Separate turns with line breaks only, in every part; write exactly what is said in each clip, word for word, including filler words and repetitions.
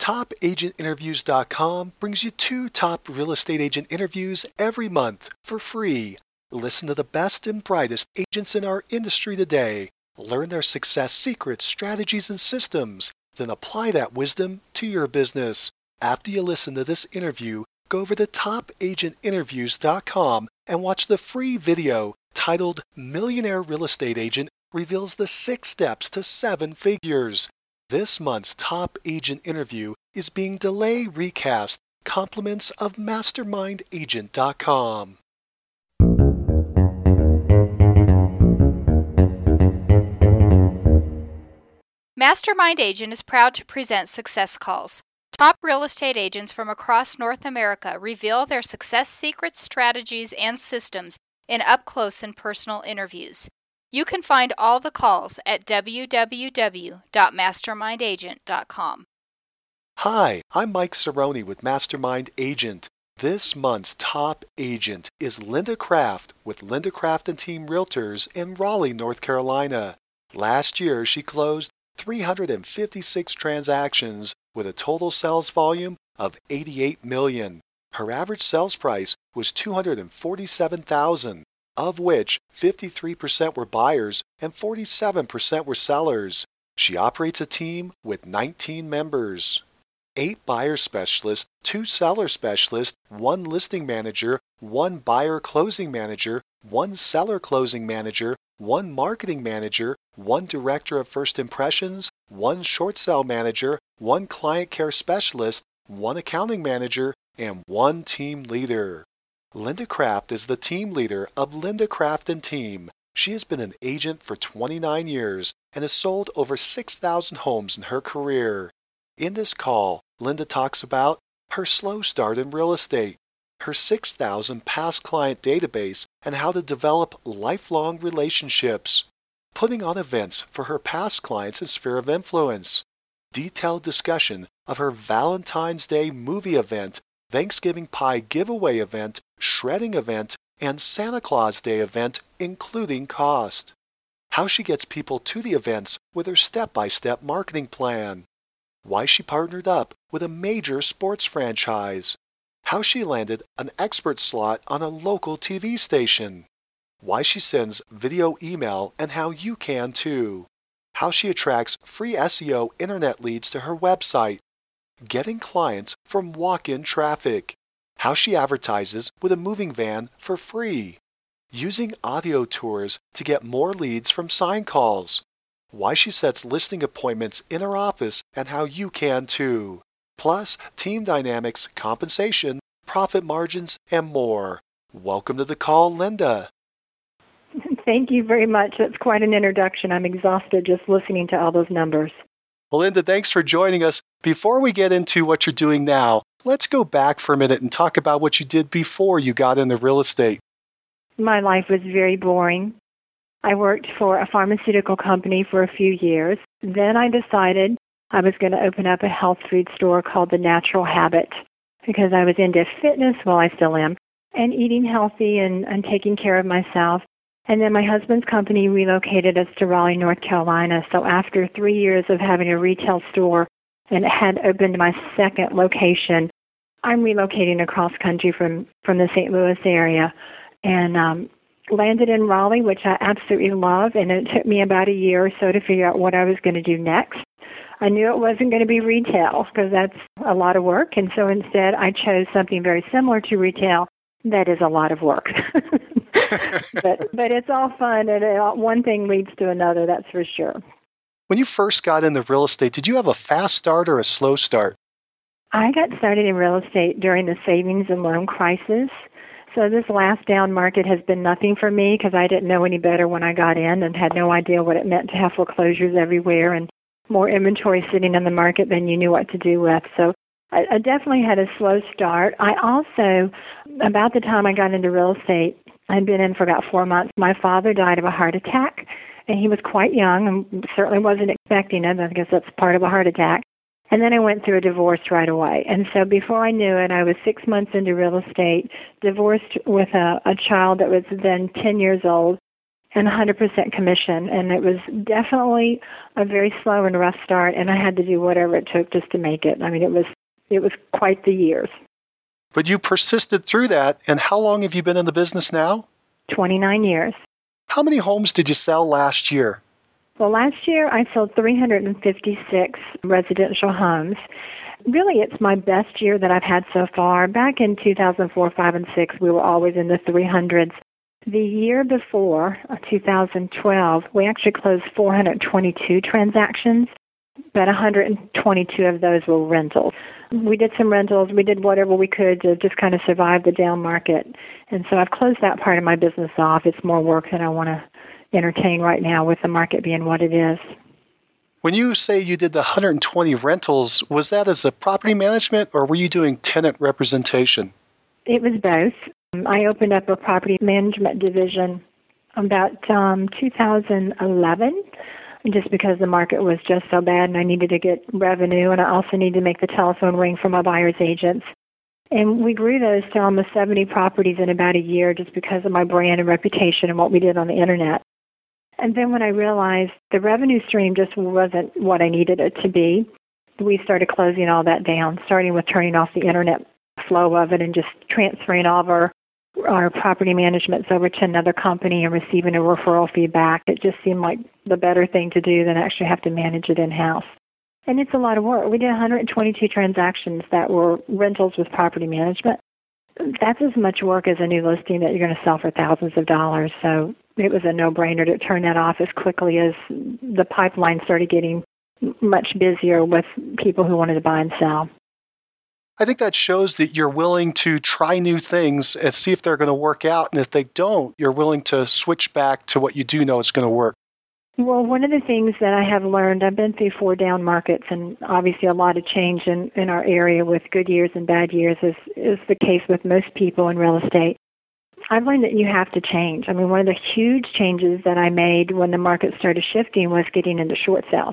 top agent interviews dot com brings you two top real estate agent interviews every month for free. Listen to the best and brightest agents in our industry today. Learn their success secrets, strategies, and systems. Then apply that wisdom to your business. After you listen to this interview, go over to top agent interviews dot com and watch the free video titled Millionaire Real Estate Agent Reveals the Six Steps to Seven Figures. This month's top agent interview is being delay recast, compliments of mastermind agent dot com.
Mastermind Agent is proud to present Success Calls. Top real estate agents from across North America reveal their success secrets, strategies, and systems in up-close and personal interviews. You can find all the calls at w w w dot mastermind agent dot com.
Hi, I'm Mike Cerrone with Mastermind Agent. This month's top agent is Linda Kraft with Linda Kraft and Team Realtors in Raleigh, North Carolina. Last year, she closed three hundred fifty-six transactions with a total sales volume of eighty-eight million dollars. Her average sales price was two hundred forty-seven thousand dollars, of which fifty-three percent were buyers and forty-seven percent were sellers. She operates a team with nineteen members. Eight buyer specialists, two seller specialists, one listing manager, one buyer closing manager, one seller closing manager, one marketing manager, one director of first impressions, one short sale manager, one client care specialist, one accounting manager, and one team leader. Linda Kraft is the team leader of Linda Kraft and Team. She has been an agent for twenty-nine years and has sold over six thousand homes in her career. In this call, Linda talks about her slow start in real estate, her six thousand past client database, and how to develop lifelong relationships, putting on events for her past clients and sphere of influence, detailed discussion of her Valentine's Day movie event, Thanksgiving pie giveaway event, shredding event, and Santa Claus Day event, including cost, how she gets people to the events with her step-by-step marketing plan, why she partnered up with a major sports franchise, how she landed an expert slot on a local T V station, why she sends video email and how you can too, how she attracts free S E O internet leads to her website, getting clients from walk-in traffic, how she advertises with a moving van for free, using audio tours to get more leads from sign calls, why she sets listing appointments in her office and how you can too, plus team dynamics, compensation, profit margins, and more. Welcome to the call, Linda.
Thank you very much. That's quite an introduction. I'm exhausted just listening to all those numbers.
Well, Linda, thanks for joining us. Before we get into what you're doing now, let's go back for a minute and talk about what you did before you got into real estate.
My life was very boring. I worked for a pharmaceutical company for a few years. Then I decided I was going to open up a health food store called The Natural Habit because I was into fitness, well, I still am, and eating healthy and, and taking care of myself. And then my husband's company relocated us to Raleigh, North Carolina. So after three years of having a retail store and had opened my second location, I'm relocating across country from, from the Saint Louis area and um, landed in Raleigh, which I absolutely love. And it took me about a year or so to figure out what I was going to do next. I knew it wasn't going to be retail because that's a lot of work. And so instead, I chose something very similar to retail. That is a lot of work. but but it's all fun, and it, one thing leads to another, that's for sure.
When you first got into real estate, did you have a fast start or a slow start?
I got started in real estate during the savings and loan crisis. So this last down market has been nothing for me because I didn't know any better when I got in and had no idea what it meant to have foreclosures everywhere and more inventory sitting in the market than you knew what to do with. So I, I definitely had a slow start. I also, about the time I got into real estate, I'd been in for about four months. My father died of a heart attack, and he was quite young and certainly wasn't expecting it. I guess that's part of a heart attack. And then I went through a divorce right away. And so before I knew it, I was six months into real estate, divorced with a, a child that was then ten years old, and one hundred percent commission. And it was definitely a very slow and rough start, and I had to do whatever it took just to make it. I mean, it was it was quite the years.
But you persisted through that, and how long have you been in the business now?
twenty-nine years.
How many homes did you sell last year?
Well, last year I sold three hundred fifty-six residential homes. Really, it's my best year that I've had so far. Back in two thousand four, five, and six, we were always in the three hundreds. The year before, two thousand twelve, we actually closed four hundred twenty-two transactions, but one hundred twenty-two of those were rentals. We did some rentals. We did whatever we could to just kind of survive the down market. And so I've closed that part of my business off. It's more work than I want to entertain right now with the market being what it is.
When you say you did the one hundred twenty rentals, was that as a property management or were you doing tenant representation?
It was both. I opened up a property management division about um, two thousand eleven, just because the market was just so bad and I needed to get revenue, and I also needed to make the telephone ring for my buyer's agents. And we grew those to almost seventy properties in about a year just because of my brand and reputation and what we did on the internet. And then when I realized the revenue stream just wasn't what I needed it to be, we started closing all that down, starting with turning off the internet flow of it and just transferring all of our, our property managements over to another company and receiving a referral feedback. It just seemed like the better thing to do than actually have to manage it in-house. And it's a lot of work. We did one hundred twenty-two transactions that were rentals with property management. That's as much work as a new listing that you're going to sell for thousands of dollars. So it was a no-brainer to turn that off as quickly as the pipeline started getting much busier with people who wanted to buy and sell.
I think that shows that you're willing to try new things and see if they're going to work out. And if they don't, you're willing to switch back to what you do know is going to work.
Well, one of the things that I have learned, I've been through four down markets and obviously a lot of change in, in our area with good years and bad years, is, is the case with most people in real estate. I've learned that you have to change. I mean, one of the huge changes that I made when the market started shifting was getting into short sales.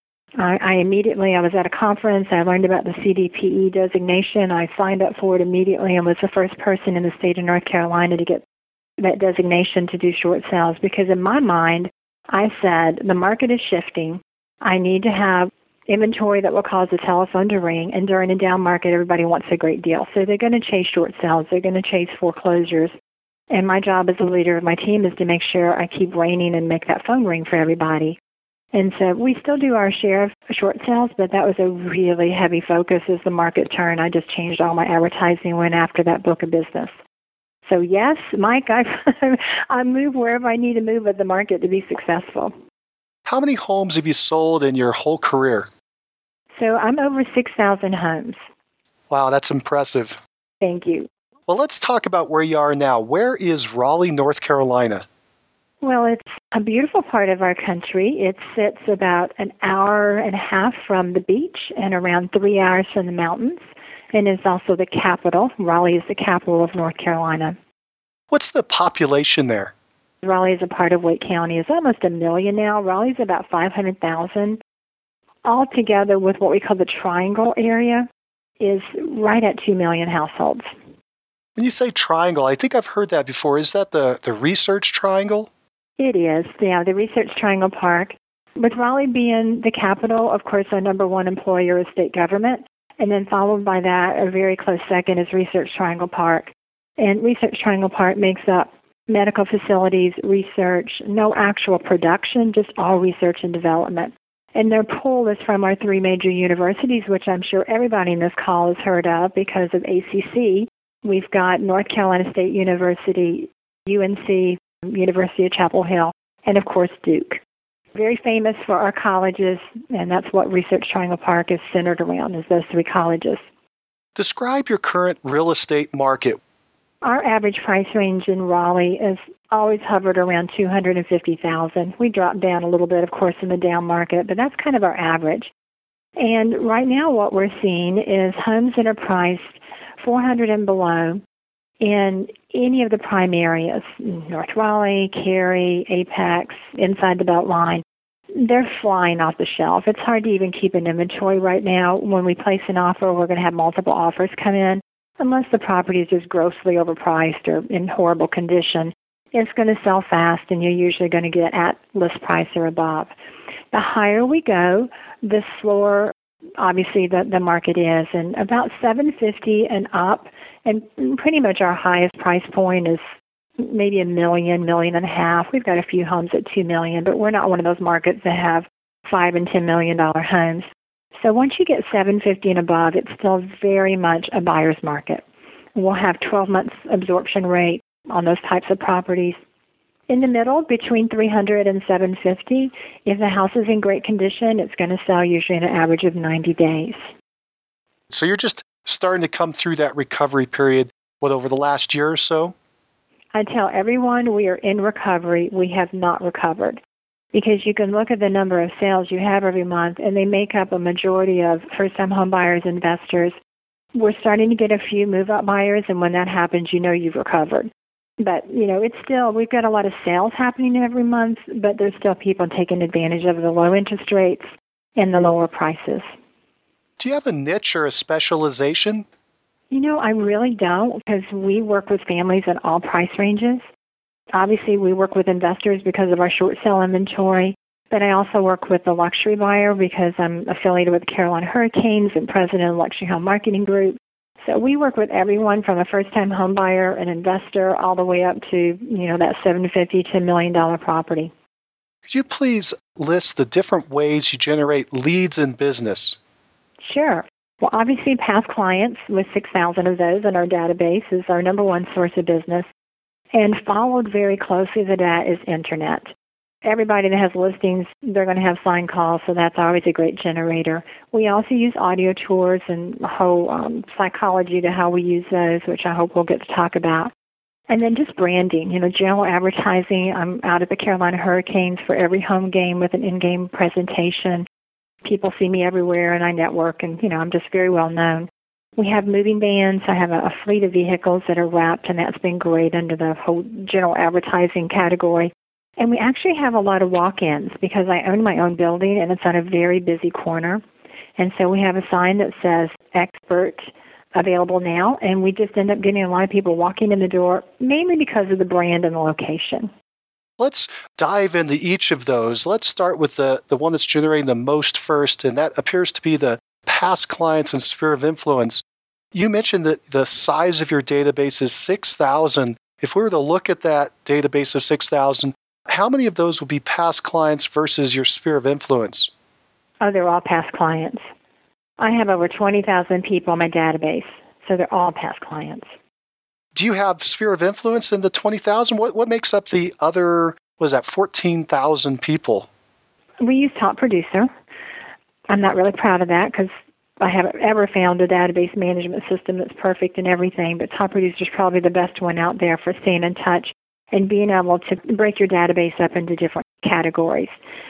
I, I immediately, I was at a conference, I learned about the C D P E designation, I signed up for it immediately and was the first person in the state of North Carolina to get that designation to do short sales, because in my mind, I said, the market is shifting. I need to have inventory that will cause the telephone to ring, and during a down market, everybody wants a great deal. So they're going to chase short sales. They're going to chase foreclosures. And my job as a leader of my team is to make sure I keep reigning and make that phone ring for everybody. And so we still do our share of short sales, but that was a really heavy focus as the market turned. I just changed all my advertising and went after that book of business. So yes, Mike, I I move wherever I need to move with the market to be successful.
How many homes have you sold in your whole career?
So I'm over six thousand homes.
Wow, that's impressive.
Thank you.
Well, let's talk about where you are now. Where is Raleigh, North Carolina?
Well, it's a beautiful part of our country. It sits about an hour and a half from the beach and around three hours from the mountains, and is also the capital. Raleigh is the capital of North Carolina.
What's the population there?
Raleigh is a part of Wake County. It's almost a million now. Raleigh's about five hundred thousand. All together with what we call the Triangle area is right at two million households.
When you say triangle, I think I've heard that before. Is that the, the Research Triangle?
It is, yeah, the Research Triangle Park. With Raleigh being the capital, of course, our number one employer is state government. And then followed by that, a very close second is Research Triangle Park. And Research Triangle Park makes up medical facilities, research, no actual production, just all research and development. And their pull is from our three major universities, which I'm sure everybody in this call has heard of because of A C C. We've got North Carolina State University, U N C, University of Chapel Hill, and of course Duke. Very famous for our colleges, and that's what Research Triangle Park is centered around, is those three colleges.
Describe your current real estate market.
Our average price range in Raleigh is always hovered around two hundred fifty thousand dollars. We dropped down a little bit, of course, in the down market, but that's kind of our average. And right now what we're seeing is homes that are priced four hundred and below in any of the prime areas, North Raleigh, Cary, Apex, inside the Beltline. They're flying off the shelf. It's hard to even keep an inventory right now. When we place an offer, we're going to have multiple offers come in. Unless the property is just grossly overpriced or in horrible condition, it's going to sell fast, and you're usually going to get at list price or above. The higher we go, the slower, obviously, the, the market is. And about seven fifty and up, and pretty much our highest price point is maybe a million, million and a half. We've got a few homes at two million, but we're not one of those markets that have five and ten million dollar homes. So once you get seven fifty and above, it's still very much a buyer's market. We'll have twelve months absorption rate on those types of properties. In the middle, between three hundred and seven fifty, if the house is in great condition, it's going to sell usually in an average of ninety days.
So you're just starting to come through that recovery period, what, over the last year or so?
I tell everyone we are in recovery. We have not recovered. Because you can look at the number of sales you have every month, and they make up a majority of first-time home buyers, investors. We're starting to get a few move-up buyers, and when that happens, you know you've recovered. But, you know, it's still, we've got a lot of sales happening every month, but there's still people taking advantage of the low interest rates and the lower prices.
Do you have a niche or a specialization?
You know, I really don't, because we work with families at all price ranges. Obviously, we work with investors because of our short sale inventory, but I also work with the luxury buyer because I'm affiliated with Carolina Hurricanes and president of Luxury Home Marketing Group. So we work with everyone from a first-time home buyer, an investor, all the way up to, you know, that seven hundred fifty thousand to a million dollar property.
Could you please list the different ways you generate leads in business?
Sure. Well, obviously, past clients with six thousand of those in our database is our number one source of business. And followed very closely to that is internet. Everybody that has listings, they're going to have sign calls, so that's always a great generator. We also use audio tours and the whole um, psychology to how we use those, which I hope we'll get to talk about. And then just branding, you know, general advertising. I'm out at the Carolina Hurricanes for every home game with an in-game presentation. People see me everywhere, and I network, and, you know, I'm just very well known. We have moving vans. I have a, a fleet of vehicles that are wrapped, and that's been great under the whole general advertising category. And we actually have a lot of walk-ins because I own my own building, and it's on a very busy corner. And so we have a sign that says expert available now, and we just end up getting a lot of people walking in the door, mainly because of the brand and the location.
Let's dive into each of those. Let's start with the, the one that's generating the most first, and that appears to be the past clients and sphere of influence. You mentioned that the size of your database is six thousand. If we were to look at that database of six thousand, how many of those would be past clients versus your sphere of influence?
Oh, they're all past clients. I have over twenty thousand people in my database, so they're all past clients.
Do you have sphere of influence in the twenty thousand? What, what makes up the other, what is that, fourteen thousand people?
We use Top Producer. I'm not really proud of that because I haven't ever found a database management system that's perfect in everything, but Top Producer is probably the best one out there for staying in touch and being able to break your database up into different categories.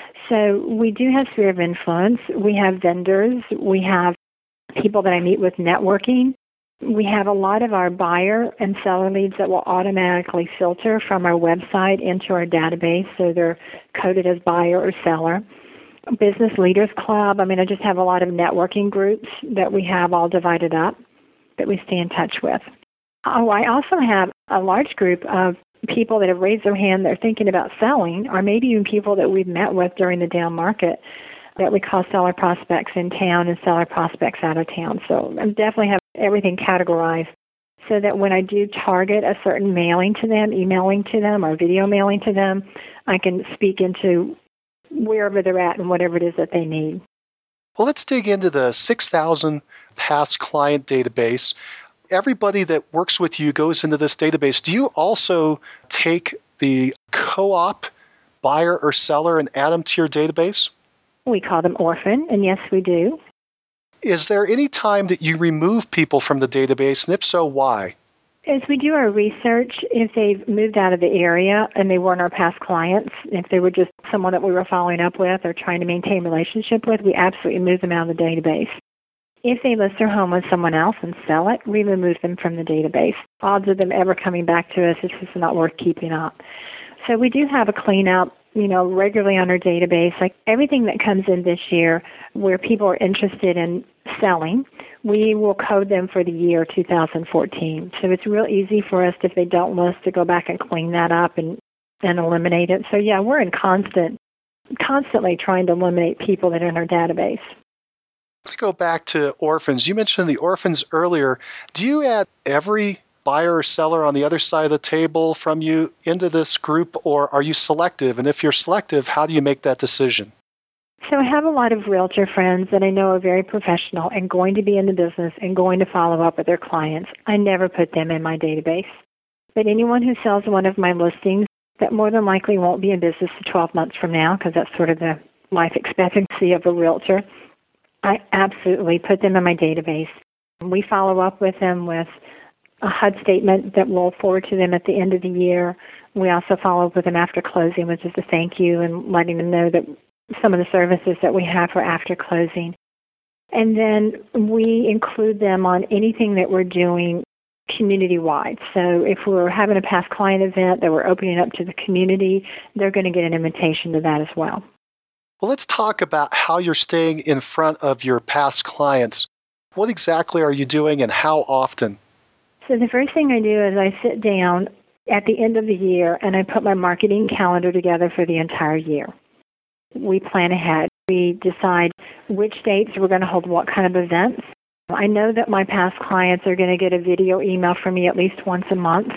So we do have sphere of influence. We have vendors. We have people that I meet with networking. We have a lot of our buyer and seller leads that will automatically filter from our website into our database, so they're coded as buyer or seller. Business Leaders Club. I mean, I just have a lot of networking groups that we have all divided up that we stay in touch with. Oh, I also have a large group of people that have raised their hand, they're thinking about selling, or maybe even people that we've met with during the down market that we call seller prospects in town and seller prospects out of town. So I definitely have everything categorized so that when I do target a certain mailing to them, emailing to them, or video mailing to them, I can speak into wherever they're at and whatever it is that they need.
Well, let's dig into the six thousand past client database. Everybody that works with you goes into this database. Do you also take the co-op buyer or seller and add them to your database?
We call them orphan, and yes, we do.
Is there any time that you remove people from the database, and if so, why?
As we do our research, if they've moved out of the area and they weren't our past clients, if they were just someone that we were following up with or trying to maintain a relationship with, we absolutely move them out of the database. If they list their home with someone else and sell it, we remove them from the database. Odds of them ever coming back to us is just not worth keeping up. So we do have a cleanup, you know, regularly on our database. Like everything that comes in this year where people are interested in selling, we will code them for the year two thousand fourteen. So it's real easy for us, if they don't list, to go back and clean that up and, and eliminate it. So yeah, we're in constant, constantly trying to eliminate people that are in our database.
Let's go back to orphans. You mentioned the orphans earlier. Do you add every buyer or seller on the other side of the table from you into this group, or are you selective? And if you're selective, how do you make that decision?
So I have a lot of realtor friends that I know are very professional and going to be in the business and going to follow up with their clients. I never put them in my database. But anyone who sells one of my listings that more than likely won't be in business to twelve months from now, because that's sort of the life expectancy of a realtor, I absolutely put them in my database. We follow up with them with a H U D statement that we'll forward to them at the end of the year. We also follow up with them after closing, which is a thank you and letting them know that some of the services that we have for after closing. And then we include them on anything that we're doing community-wide. So if we're having a past client event that we're opening up to the community, they're going to get an invitation to that as well.
Well, let's talk about how you're staying in front of your past clients. What exactly are you doing and how often?
So the first thing I do is I sit down at the end of the year and I put my marketing calendar together for the entire year. We plan ahead. We decide which dates we're going to hold what kind of events. I know that my past clients are going to get a video email from me at least once a month.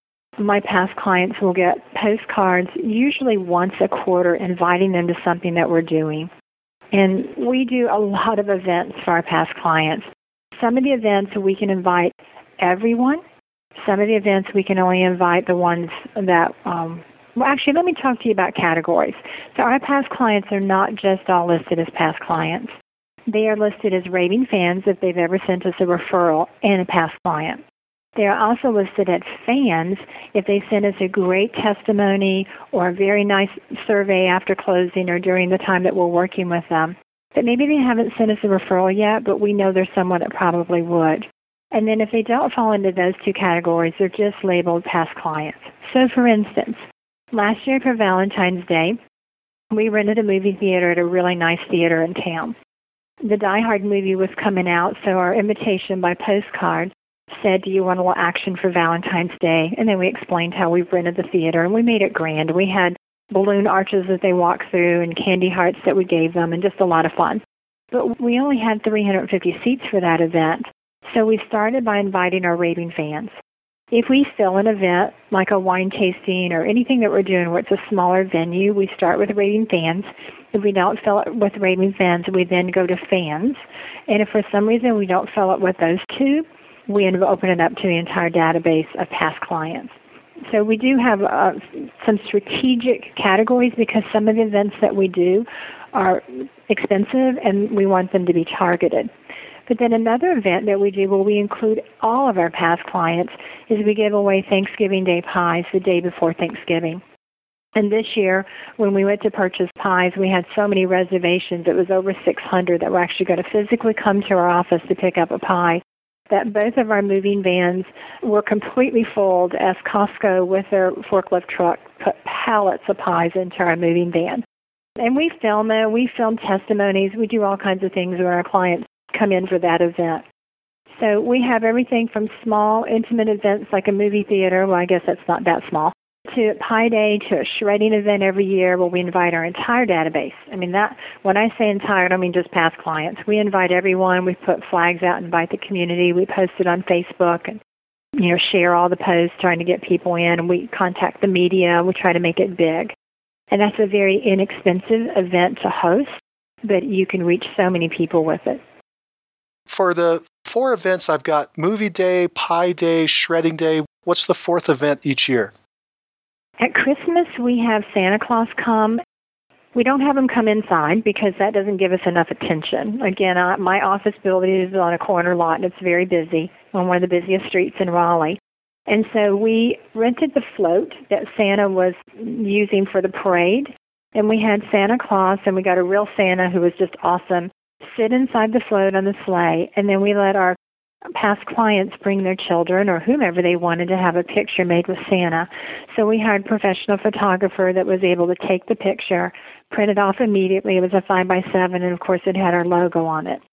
My past clients will get postcards usually once a quarter inviting them to something that we're doing. And we do a lot of events for our past clients. Some of the events we can invite everyone. Some of the events we can only invite the ones that um, Well, actually, let me talk to you about categories. So our past clients are not just all listed as past clients. They are listed as raving fans if they've ever sent us a referral and a past client. They are also listed as fans if they sent us a great testimony or a very nice survey after closing or during the time that we're working with them. But maybe they haven't sent us a referral yet, but we know there's someone that probably would. And then if they don't fall into those two categories, they're just labeled past clients. So for instance, last year for Valentine's Day, we rented a movie theater at a really nice theater in town. The Die Hard movie was coming out, so our invitation by postcard said, do you want a little action for Valentine's Day? And then we explained how we rented the theater, and we made it grand. We had balloon arches that they walked through and candy hearts that we gave them, and just a lot of fun. But we only had three hundred fifty seats for that event, so we started by inviting our raving fans. If we fill an event, like a wine tasting or anything that we're doing where it's a smaller venue, we start with raving fans. If we don't fill it with raving fans, we then go to fans. And if for some reason we don't fill it with those two, we end up opening it up to the entire database of past clients. So we do have uh, some strategic categories because some of the events that we do are expensive and we want them to be targeted. But then another event that we do where we include all of our past clients is we give away Thanksgiving Day pies the day before Thanksgiving. And this year, when we went to purchase pies, we had so many reservations, it was over six hundred that were actually going to physically come to our office to pick up a pie, that both of our moving vans were completely full as Costco with their forklift truck put pallets of pies into our moving van. And we film it, we film testimonies, we do all kinds of things where our clients come in for that event. So we have everything from small, intimate events like a movie theater, well, I guess that's not that small, to Pie Day, to a shredding event every year where we invite our entire database. I mean, that when I say entire, I don't mean just past clients. We invite everyone. We put flags out and invite the community. We post it on Facebook and, you know, share all the posts trying to get people in. And we contact the media. We try to make it big. And that's a very inexpensive event to host, but you can reach so many people with it.
For the four events, I've got Movie Day, Pie Day, Shredding Day. What's the fourth event each year?
At Christmas, we have Santa Claus come. We don't have him come inside because that doesn't give us enough attention. Again, I, my office building is on a corner lot, and it's very busy on one of the busiest streets in Raleigh. And so we rented the float that Santa was using for the parade, and we had Santa Claus, and we got a real Santa who was just awesome, sit inside the float on the sleigh, and then we let our past clients bring their children or whomever they wanted to have a picture made with Santa. So we hired a professional photographer that was able to take the picture, print it off immediately. It was a five by seven, and of course it had our logo on it.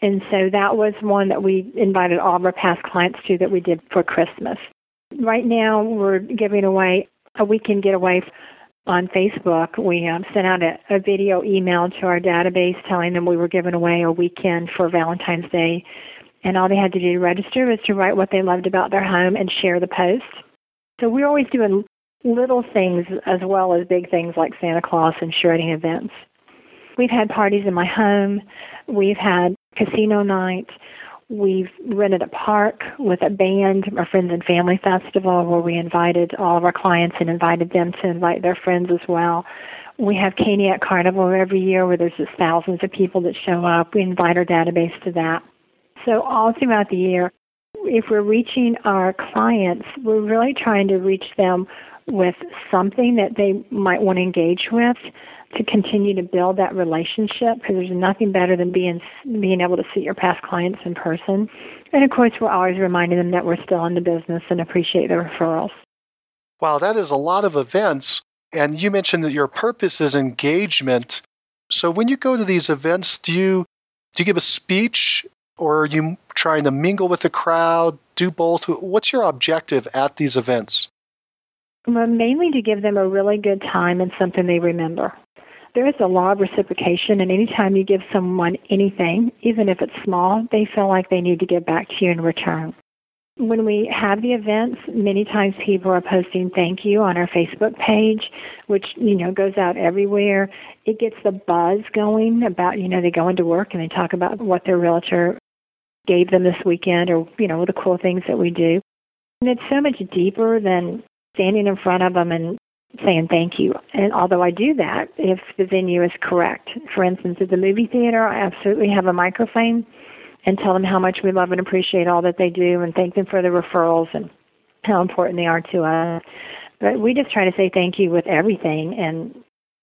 And so that was one that we invited all of our past clients to that we did for Christmas. Right now, we're giving away a weekend getaway on Facebook. We um, sent out a, a video email to our database telling them we were giving away a weekend for Valentine's Day. And all they had to do to register was to write what they loved about their home and share the post. So we're always doing little things as well as big things like Santa Claus and shredding events. We've had parties in my home. We've had casino night. We've rented a park with a band, our Friends and Family Festival, where we invited all of our clients and invited them to invite their friends as well. We have Caniac Carnival every year where there's just thousands of people that show up. We invite our database to that. So all throughout the year, if we're reaching our clients, we're really trying to reach them with something that they might want to engage with to continue to build that relationship, because there's nothing better than being being able to see your past clients in person. And, of course, we're always reminding them that we're still in the business and appreciate the referrals.
Wow, that is a lot of events. And you mentioned that your purpose is engagement. So when you go to these events, do you do you give a speech, or are you trying to mingle with the crowd, do both? What's your objective at these events?
Well, mainly to give them a really good time and something they remember. There is a law of reciprocation, and anytime you give someone anything, even if it's small, they feel like they need to give back to you in return. When we have the events, many times people are posting thank you on our Facebook page, which, you know, goes out everywhere. It gets the buzz going about, you know, they go into work and they talk about what their realtor gave them this weekend, or, you know, the cool things that we do. And it's so much deeper than standing in front of them and saying thank you. And although I do that, if the venue is correct. For instance, at the movie theater, I absolutely have a microphone and tell them how much we love and appreciate all that they do and thank them for the referrals and how important they are to us. But we just try to say thank you with everything and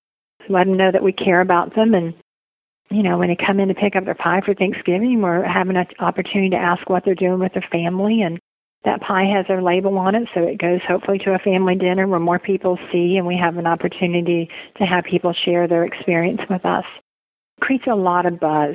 let them know that we care about them. And, you know, when they come in to pick up their pie for Thanksgiving, we're having an opportunity to ask what they're doing with their family, and that pie has their label on it, so it goes hopefully to a family dinner where more people see, and we have an opportunity to have people share their experience with us. It creates a lot of buzz.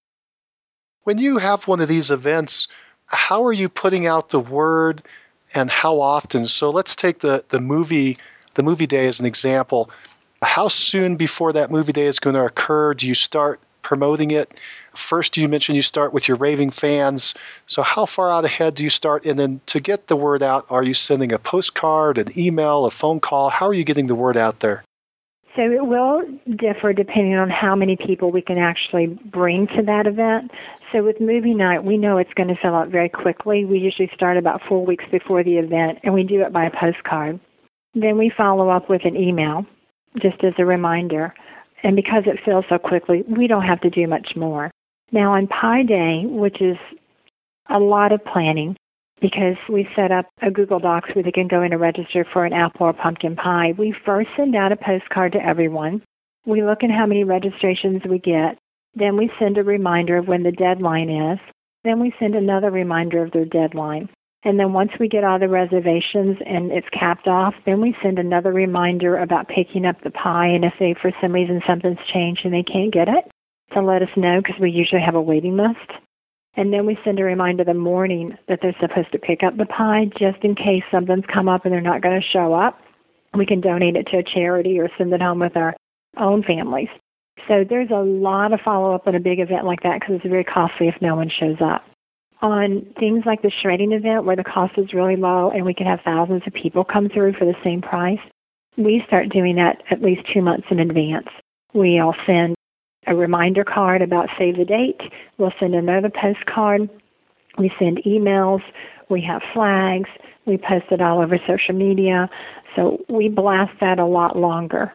When you have one of these events, how are you putting out the word, and how often? So let's take the, the movie the movie day as an example. How soon before that movie day is going to occur do you start promoting it? First, you mentioned you start with your raving fans. So how far out ahead do you start? And then to get the word out, are you sending a postcard, an email, a phone call? How are you getting the word out there?
So it will differ depending on how many people we can actually bring to that event. So with movie night, we know it's going to fill out very quickly. We usually start about four weeks before the event, and we do it by a postcard. Then we follow up with an email, just as a reminder. And because it fills so quickly, we don't have to do much more. Now on Pie Day, which is a lot of planning, because we set up a Google Docs where they can go in and register for an apple or pumpkin pie, we first send out a postcard to everyone. We look at how many registrations we get. Then we send a reminder of when the deadline is. Then we send another reminder of their deadline. And then once we get all the reservations and it's capped off, then we send another reminder about picking up the pie. And if they, for some reason, something's changed and they can't get it, to let us know, because we usually have a waiting list. And then we send a reminder the morning that they're supposed to pick up the pie, just in case something's come up and they're not going to show up. We can donate it to a charity or send it home with our own families. So there's a lot of follow-up on a big event like that, because it's very costly if no one shows up. On things like the shredding event, where the cost is really low and we can have thousands of people come through for the same price, we start doing that at least two months in advance. We'll send a reminder card about save the date. We'll send another postcard. We send emails. We have flags. We post it all over social media. So we blast that a lot longer.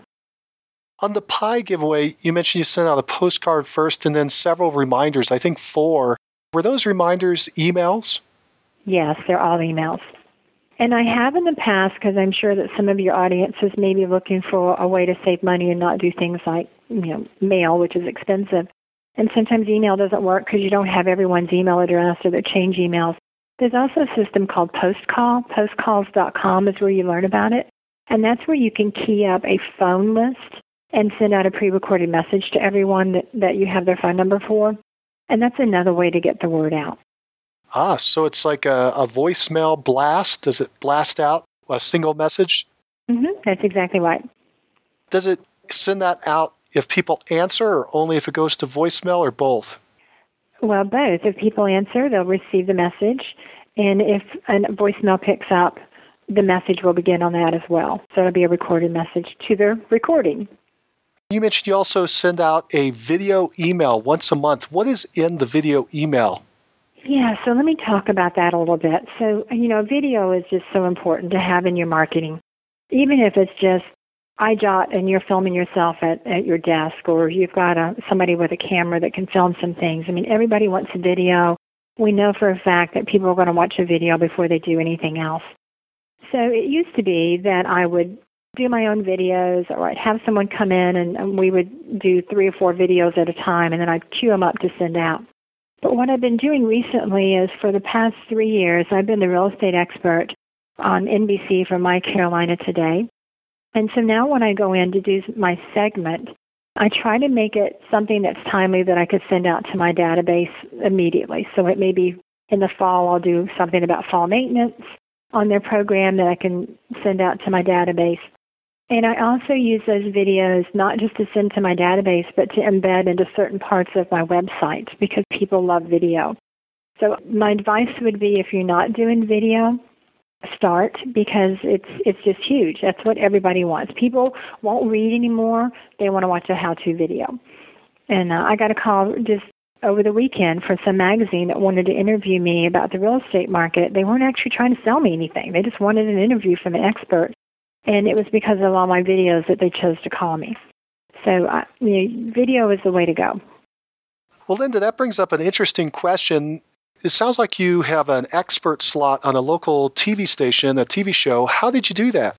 On the pie giveaway, you mentioned you sent out a postcard first and then several reminders, I think four. Were those reminders emails?
Yes, they're all emails. And I have in the past, because I'm sure that some of your audience is maybe looking for a way to save money and not do things like, you know, mail, which is expensive. And sometimes email doesn't work because you don't have everyone's email address, or they change emails. There's also a system called Postcall. postcalls dot com is where you learn about it. And that's where you can key up a phone list and send out a pre-recorded message to everyone that, that you have their phone number for. And that's another way to get the word out.
Ah, so it's like a, a voicemail blast. Does it blast out a single message?
Mm-hmm. That's exactly right.
Does it send that out if people answer or only if it goes to voicemail or both?
Well, both. If people answer, they'll receive the message. And if a voicemail picks up, the message will begin on that as well. So it'll be a recorded message to their recording.
You mentioned you also send out a video email once a month. What is in the video email?
Yeah, so let me talk about that a little bit. So, you know, video is just so important to have in your marketing. Even if it's just iJot and you're filming yourself at, at your desk, or you've got a, somebody with a camera that can film some things. I mean, everybody wants a video. We know for a fact that people are going to watch a video before they do anything else. So it used to be that I would do my own videos, or I'd have someone come in and, and we would do three or four videos at a time, and then I'd queue them up to send out. But what I've been doing recently is for the past three years, I've been the real estate expert on N B C for My Carolina Today. And so now when I go in to do my segment, I try to make it something that's timely that I could send out to my database immediately. So it may be in the fall, I'll do something about fall maintenance on their program that I can send out to my database. And I also use those videos not just to send to my database, but to embed into certain parts of my website because people love video. So my advice would be, if you're not doing video, start, because it's it's just huge. That's what everybody wants. People won't read anymore. They want to watch a how-to video. And uh, I got a call just over the weekend from some magazine that wanted to interview me about the real estate market. They weren't actually trying to sell me anything. They just wanted an interview from an expert. And it was because of all my videos that they chose to call me. So uh, you know, video is the way to go.
Well, Linda, that brings up an interesting question. It sounds like you have an expert slot on a local T V station, a T V show. How did you do that?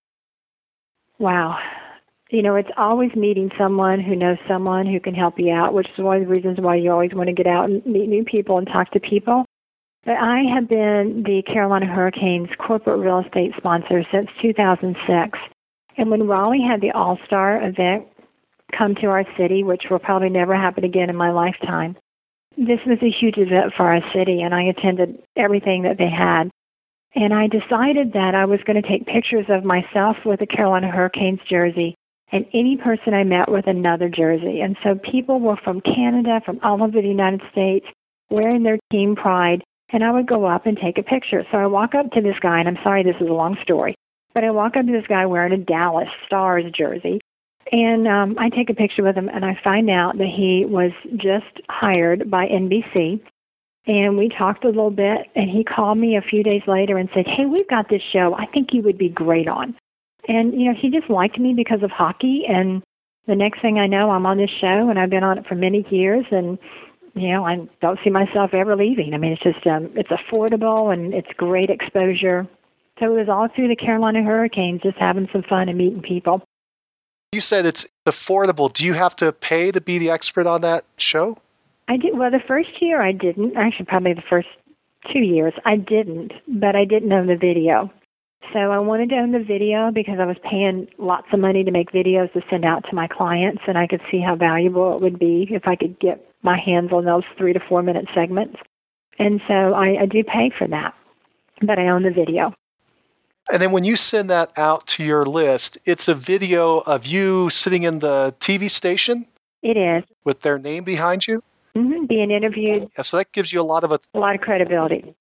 Wow. You know, it's always meeting someone who knows someone who can help you out, which is one of the reasons why you always want to get out and meet new people and talk to people. But I have been the Carolina Hurricanes corporate real estate sponsor since two thousand six. And when Raleigh had the All-Star event come to our city, which will probably never happen again in my lifetime, this was a huge event for our city, and I attended everything that they had. And I decided that I was going to take pictures of myself with a Carolina Hurricanes jersey and any person I met with another jersey. And so people were from Canada, from all over the United States, wearing their team pride. And I would go up and take a picture. So I walk up to this guy, and I'm sorry, this is a long story, but I walk up to this guy wearing a Dallas Stars jersey, and um, I take a picture with him, and I find out that he was just hired by N B C, and we talked a little bit, and he called me a few days later and said, hey, we've got this show I think you would be great on. And, you know, he just liked me because of hockey, and the next thing I know, I'm on this show, and I've been on it for many years, and you know, I don't see myself ever leaving. I mean, it's just, um, it's affordable and it's great exposure. So it was all through the Carolina Hurricanes, just having some fun and meeting people.
You said it's affordable. Do you have to pay to be the expert on that show?
I did. Well, the first year I didn't. Actually, probably the first two years I didn't, but I didn't own the video. So I wanted to own the video because I was paying lots of money to make videos to send out to my clients, and I could see how valuable it would be if I could get my hands on those three to four minute segments. And so I, I do pay for that, but I own the video.
And then when you send that out to your list, it's a video of you sitting in the T V station?
It is.
With their name behind you?
Mm-hmm, being interviewed.
Yeah, so that gives you a lot of... A,
a lot of credibility.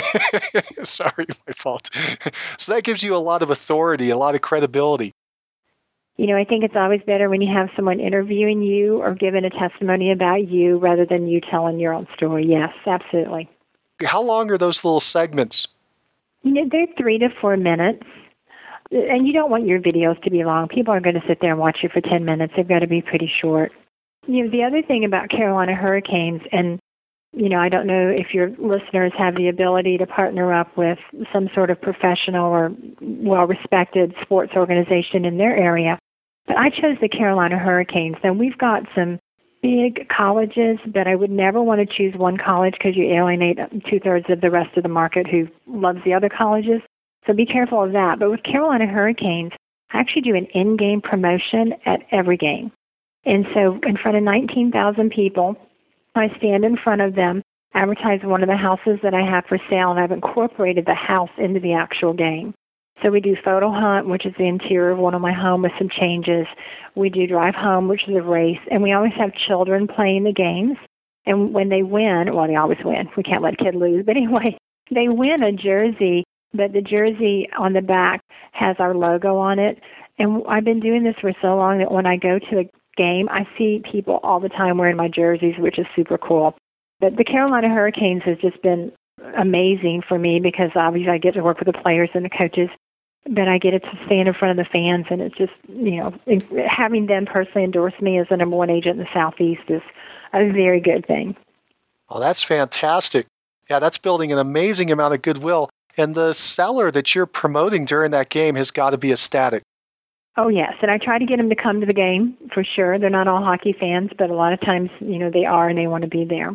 Sorry, my fault. So that gives you a lot of authority, a lot of credibility.
You know, I think it's always better when you have someone interviewing you or giving a testimony about you rather than you telling your own story. Yes, absolutely.
How long are those little segments?
You know, they're three to four minutes. And you don't want your videos to be long. People are going to sit there and watch you for ten minutes. They've got to be pretty short. You know, the other thing about Carolina Hurricanes, and, you know, I don't know if your listeners have the ability to partner up with some sort of professional or well-respected sports organization in their area, but I chose the Carolina Hurricanes. Now, we've got some big colleges, but I would never want to choose one college because you alienate two-thirds of the rest of the market who loves the other colleges. So be careful of that. But with Carolina Hurricanes, I actually do an in-game promotion at every game. And so in front of nineteen thousand people, I stand in front of them, advertise one of the houses that I have for sale, and I've incorporated the house into the actual game. So we do photo hunt, which is the interior of one of my home with some changes. We do drive home, which is a race. And we always have children playing the games. And when they win, well, they always win. We can't let a kid lose. But anyway, they win a jersey, but the jersey on the back has our logo on it. And I've been doing this for so long that when I go to a game, I see people all the time wearing my jerseys, which is super cool. But the Carolina Hurricanes has just been amazing for me because obviously I get to work with the players and the coaches, but I get to stand in front of the fans, and it's just, you know, having them personally endorse me as the number one agent in the Southeast is a very good thing.
Oh, that's fantastic. Yeah, that's building an amazing amount of goodwill. And the seller that you're promoting during that game has got to be ecstatic.
Oh, yes. And I try to get them to come to the game for sure. They're not all hockey fans, but a lot of times, you know, they are and they want to be there.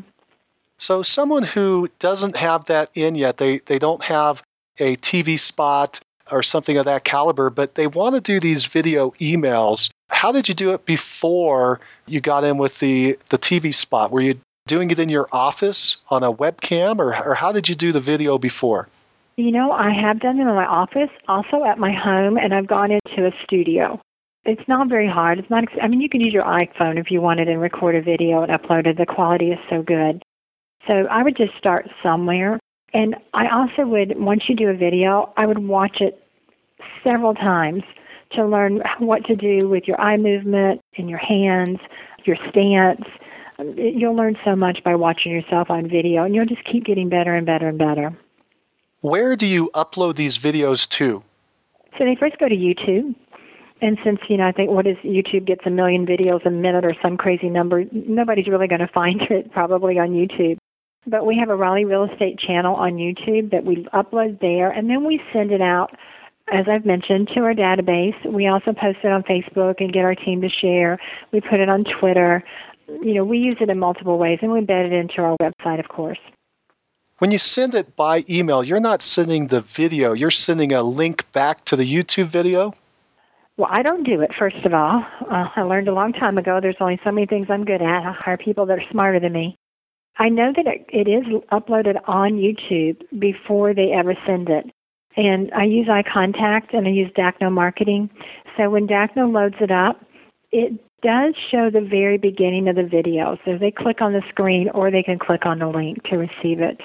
So someone who doesn't have that in yet, they, they don't have a T V spot or something of that caliber, but they want to do these video emails. How did you do it before you got in with the, the T V spot? Were you doing it in your office on a webcam, or, or how did you do the video before?
You know, I have done it in my office, also at my home, and I've gone into a studio. It's not very hard. It's not. I mean, you can use your iPhone if you wanted and record a video and upload it. The quality is so good. So I would just start somewhere. And I also would, once you do a video, I would watch it several times to learn what to do with your eye movement and your hands, your stance. You'll learn so much by watching yourself on video, and you'll just keep getting better and better and better.
Where do you upload these videos to?
So they first go to YouTube. And since, you know, I think what is YouTube gets a million videos a minute or some crazy number, nobody's really going to find it probably on YouTube. But we have a Raleigh Real Estate channel on YouTube that we upload there, and then we send it out, as I've mentioned, to our database. We also post it on Facebook and get our team to share. We put it on Twitter. You know, we use it in multiple ways, and we embed it into our website, of course.
When you send it by email, you're not sending the video. You're sending a link back to the YouTube video?
Well, I don't do it, first of all. Uh, I learned a long time ago there's only so many things I'm good at. I hire people that are smarter than me. I know that it, it is uploaded on YouTube before they ever send it. And I use iContact and I use D A C N O Marketing. So when D A C N O loads it up, it does show the very beginning of the video. So they click on the screen or they can click on the link to receive it.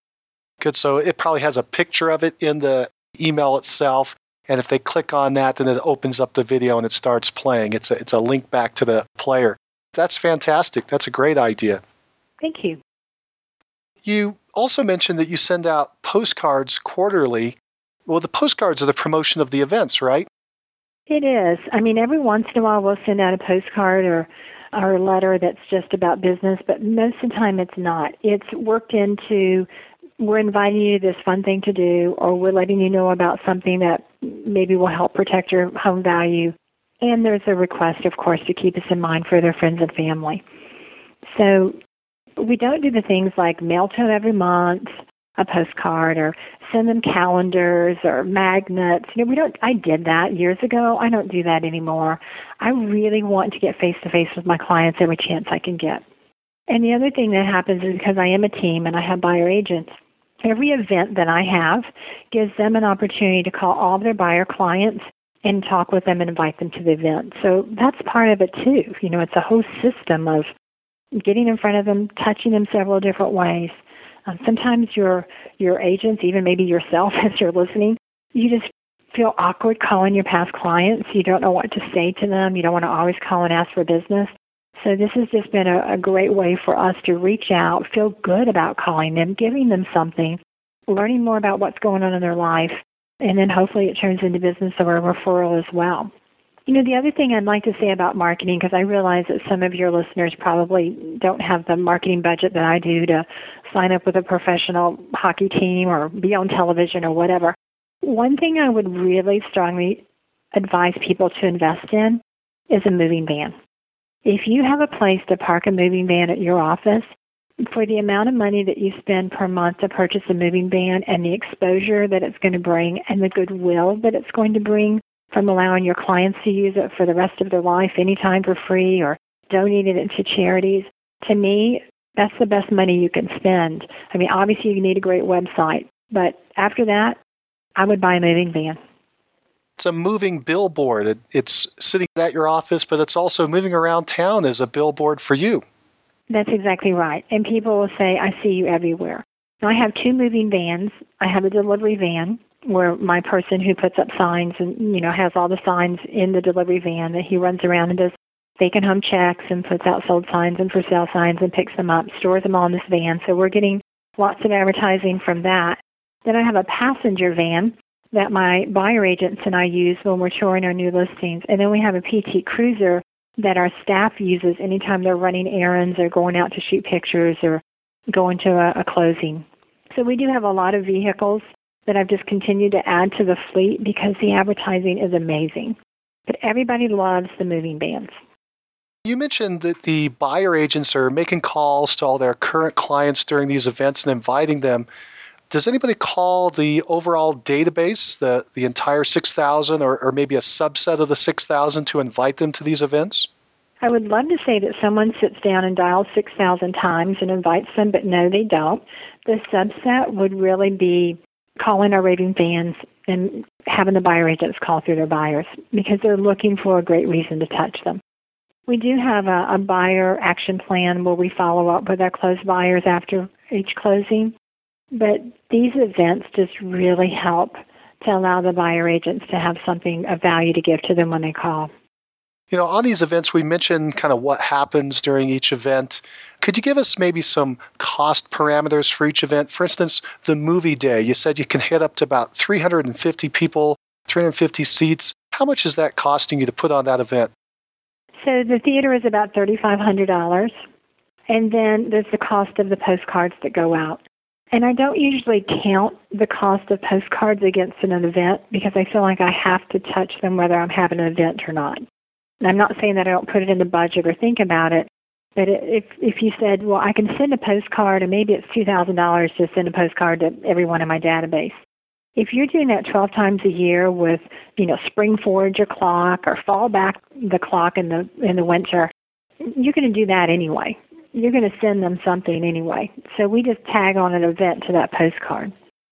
Good. So it probably has a picture of it in the email itself. And if they click on that, then it opens up the video and it starts playing. It's a, it's a link back to the player. That's fantastic. That's a great idea.
Thank you.
You also mentioned that you send out postcards quarterly. Well, the postcards are the promotion of the events, right?
It is. I mean, every once in a while we'll send out a postcard or, or a letter that's just about business, but most of the time it's not. It's worked into, we're inviting you to this fun thing to do, or we're letting you know about something that maybe will help protect your home value. And there's a request, of course, to keep us in mind for their friends and family. So we don't do the things like mail to them every month, a postcard, or send them calendars or magnets. You know, we don't. I did that years ago. I don't do that anymore. I really want to get face-to-face with my clients every chance I can get. And the other thing that happens is because I am a team and I have buyer agents, every event that I have gives them an opportunity to call all of their buyer clients and talk with them and invite them to the event. So that's part of it too. You know, it's a whole system of getting in front of them, touching them several different ways. Um, sometimes your your agents, even maybe yourself as you're listening, you just feel awkward calling your past clients. You don't know what to say to them. You don't want to always call and ask for business. So this has just been a, a great way for us to reach out, feel good about calling them, giving them something, learning more about what's going on in their life, and then hopefully it turns into business or a referral as well. You know, the other thing I'd like to say about marketing, because I realize that some of your listeners probably don't have the marketing budget that I do to sign up with a professional hockey team or be on television or whatever. One thing I would really strongly advise people to invest in is a moving van. If you have a place to park a moving van at your office, for the amount of money that you spend per month to purchase a moving van and the exposure that it's going to bring and the goodwill that it's going to bring from allowing your clients to use it for the rest of their life anytime for free or donating it to charities, to me, That's the best money you can spend. I mean, obviously you need a great website, but after that, I would buy a moving van.
It's a moving billboard. It, it's sitting at your office, but it's also moving around town as a billboard for you.
That's exactly right. And people will say, I see you everywhere. Now, I have two moving vans. I have a delivery van where my person who puts up signs and, you know, has all the signs in the delivery van that he runs around and does vacant home checks and puts out sold signs and for sale signs and picks them up, stores them all in this van. So we're getting lots of advertising from that. Then I have a passenger van that my buyer agents and I use when we're touring our new listings. And then we have a P T Cruiser that our staff uses anytime they're running errands or going out to shoot pictures or going to a, a closing. So we do have a lot of vehicles that I've just continued to add to the fleet because the advertising is amazing. But everybody loves the moving vans.
You mentioned that the buyer agents are making calls to all their current clients during these events and inviting them. Does anybody call the overall database, the, the entire six thousand, or, or maybe a subset of the six thousand to invite them to these events?
I would love to say that someone sits down and dials six thousand times and invites them, but no, they don't. The subset would really be calling our raving fans and having the buyer agents call through their buyers because they're looking for a great reason to touch them. We do have a, a buyer action plan where we follow up with our closed buyers after each closing. But these events just really help to allow the buyer agents to have something of value to give to them when they call.
You know, on these events, we mentioned kind of what happens during each event. Could you give us maybe some cost parameters for each event? For instance, the movie day, you said you can hit up to about three hundred fifty people, three hundred fifty seats. How much is that costing you to put on that event?
So the theater is about three thousand five hundred dollars. And then there's the cost of the postcards that go out. And I don't usually count the cost of postcards against an event because I feel like I have to touch them whether I'm having an event or not. And I'm not saying that I don't put it in the budget or think about it, but if if you said, well, I can send a postcard and maybe it's two thousand dollars to send a postcard to everyone in my database. If you're doing that twelve times a year with, you know, spring forward your clock or fall back the clock in the in the winter, you're going to do that anyway. You're going to send them something anyway. So we just tag on an event to that postcard.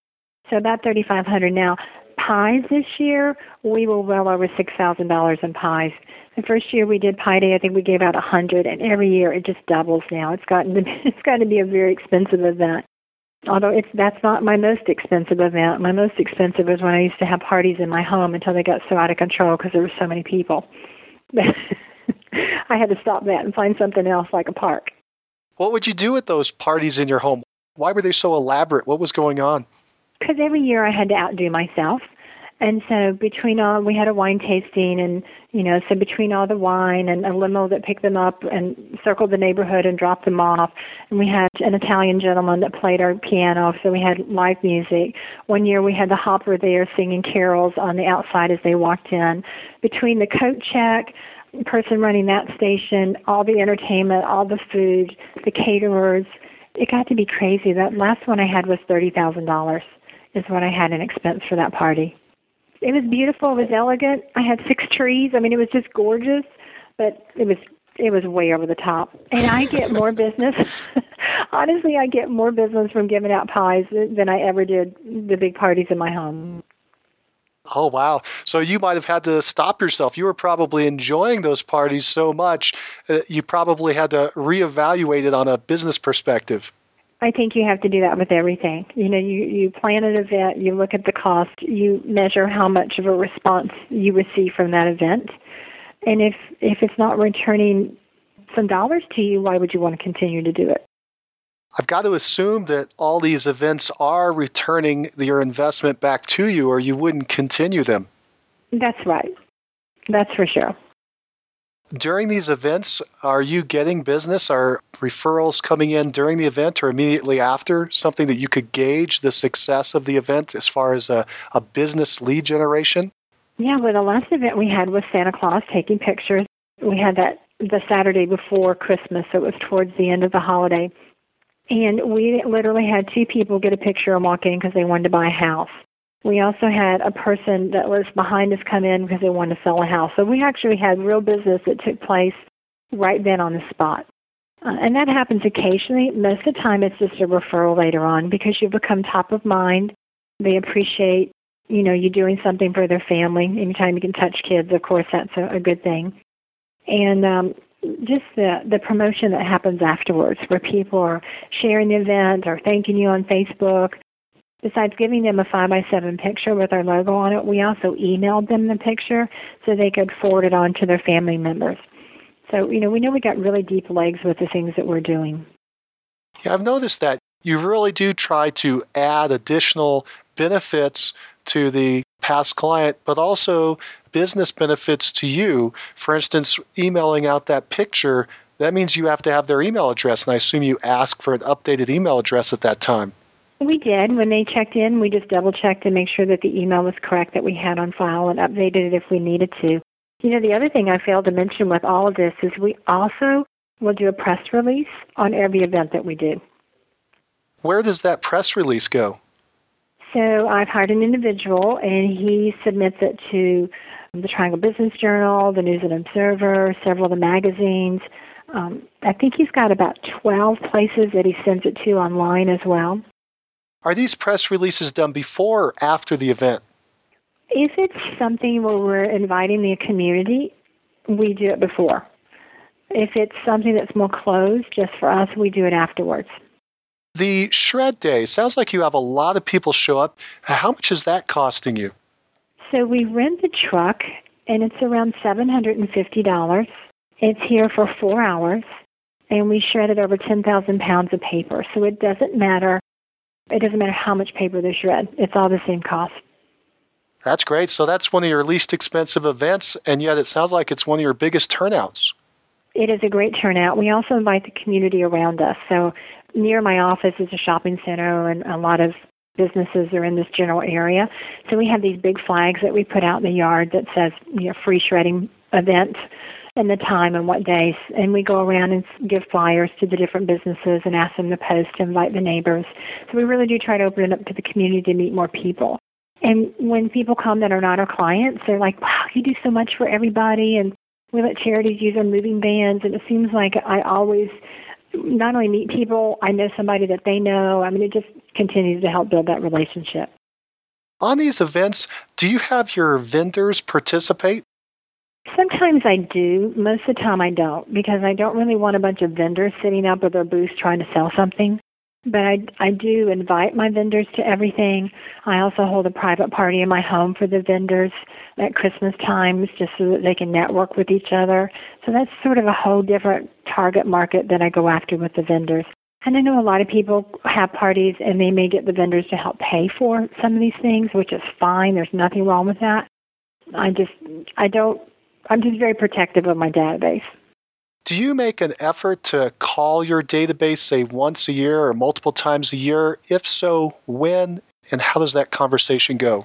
So about three thousand five hundred dollars. Now, pies this year, we were well over six thousand dollars in pies. The first year we did Pie Day, I think we gave out one hundred, and every year it just doubles now. It's gotten to, it's gotten to be a very expensive event. Although it's that's not my most expensive event. My most expensive was when I used to have parties in my home until they got so out of control because there were so many people. I had to stop that and find something else like a park.
What would you do at those parties in your home? Why were they so elaborate? What was going on?
Because every year I had to outdo myself. And so between all, we had a wine tasting and, you know, so between all the wine and a limo that picked them up and circled the neighborhood and dropped them off. And we had an Italian gentleman that played our piano, so we had live music. One year we had the hopper there singing carols on the outside as they walked in. Between the coat check, person running that station, all the entertainment, all the food, the caterers, it got to be crazy. That last one I had was thirty thousand dollars is what I had in expense for that party. It was beautiful. It was elegant. I had six trees. I mean, it was just gorgeous, but it was it was way over the top. And I get more business. Honestly, I get more business from giving out pies than I ever did the big parties in my home.
Oh, wow. So you might have had to stop yourself. You were probably enjoying those parties so much that you probably had to reevaluate it on a business perspective.
I think you have to do that with everything. You know, you, you plan an event, you look at the cost, you measure how much of a response you receive from that event. And if, if it's not returning some dollars to you, why would you want to continue to do it?
I've got to assume that all these events are returning your investment back to you, or you wouldn't continue them.
That's right. That's for sure.
During these events, are you getting business? Are referrals coming in during the event or immediately after? Something that you could gauge the success of the event as far as a, a business lead generation?
Yeah, well, the last event we had was Santa Claus taking pictures. We had that the Saturday before Christmas, so it was towards the end of the holiday. And we literally had two people get a picture and walk in because they wanted to buy a house. We also had a person that was behind us come in because they wanted to sell a house. So we actually had real business that took place right then on the spot. Uh, and that happens occasionally. Most of the time it's just a referral later on because you become top of mind. They appreciate, you know, you doing something for their family. Anytime you can touch kids, of course, that's a, a good thing. And um, just the, the promotion that happens afterwards where people are sharing the event or thanking you on Facebook. Besides giving them a five by seven picture with our logo on it, we also emailed them the picture so they could forward it on to their family members. So, you know, we know we got really deep legs with the things that we're doing.
Yeah, I've noticed that you really do try to add additional benefits to the past client, but also business benefits to you. For instance, emailing out that picture, that means you have to have their email address, and I assume you ask for an updated email address at that time.
We did. When they checked in, we just double-checked to make sure that the email was correct that we had on file and updated it if we needed to. You know, the other thing I failed to mention with all of this is we also will do a press release on every event that we do.
Where does that press release go?
So I've hired an individual, and he submits it to the Triangle Business Journal, the News and Observer, several of the magazines. Um, I think he's got about twelve places that he sends it to online as well.
Are these press releases done before or after the event?
If it's something where we're inviting the community, we do it before. If it's something that's more closed, just for us, we do it afterwards.
The Shred Day, sounds like you have a lot of people show up. How much is that costing you?
So we rent the truck, and it's around seven hundred fifty dollars. It's here for four hours, and we shredded over ten thousand pounds of paper. So it doesn't matter. It doesn't matter how much paper they shred. It's all the same cost.
That's great. So that's one of your least expensive events, and yet it sounds like it's one of your biggest turnouts.
It is a great turnout. We also invite the community around us. So near my office is a shopping center, and a lot of businesses are in this general area. So we have these big flags that we put out in the yard that says, you know, free shredding event and the time and what days. And we go around and give flyers to the different businesses and ask them to post to invite the neighbors. So we really do try to open it up to the community to meet more people. And when people come that are not our clients, they're like, wow, you do so much for everybody. And we let charities use our moving vans. And it seems like I always not only meet people, I know somebody that they know. I mean, it just continues to help build that relationship.
On these events, do you have your vendors participate?
Sometimes I do. Most of the time I don't, because I don't really want a bunch of vendors sitting up at their booths trying to sell something. But I, I do invite my vendors to everything. I also hold a private party in my home for the vendors at Christmas times just so that they can network with each other. So that's sort of a whole different target market that I go after with the vendors. And I know a lot of people have parties and they may get the vendors to help pay for some of these things, which is fine. There's nothing wrong with that. I just, I don't, I'm just very protective of my database.
Do you make an effort to call your database, say, once a year or multiple times a year? If so, when and how does that conversation go?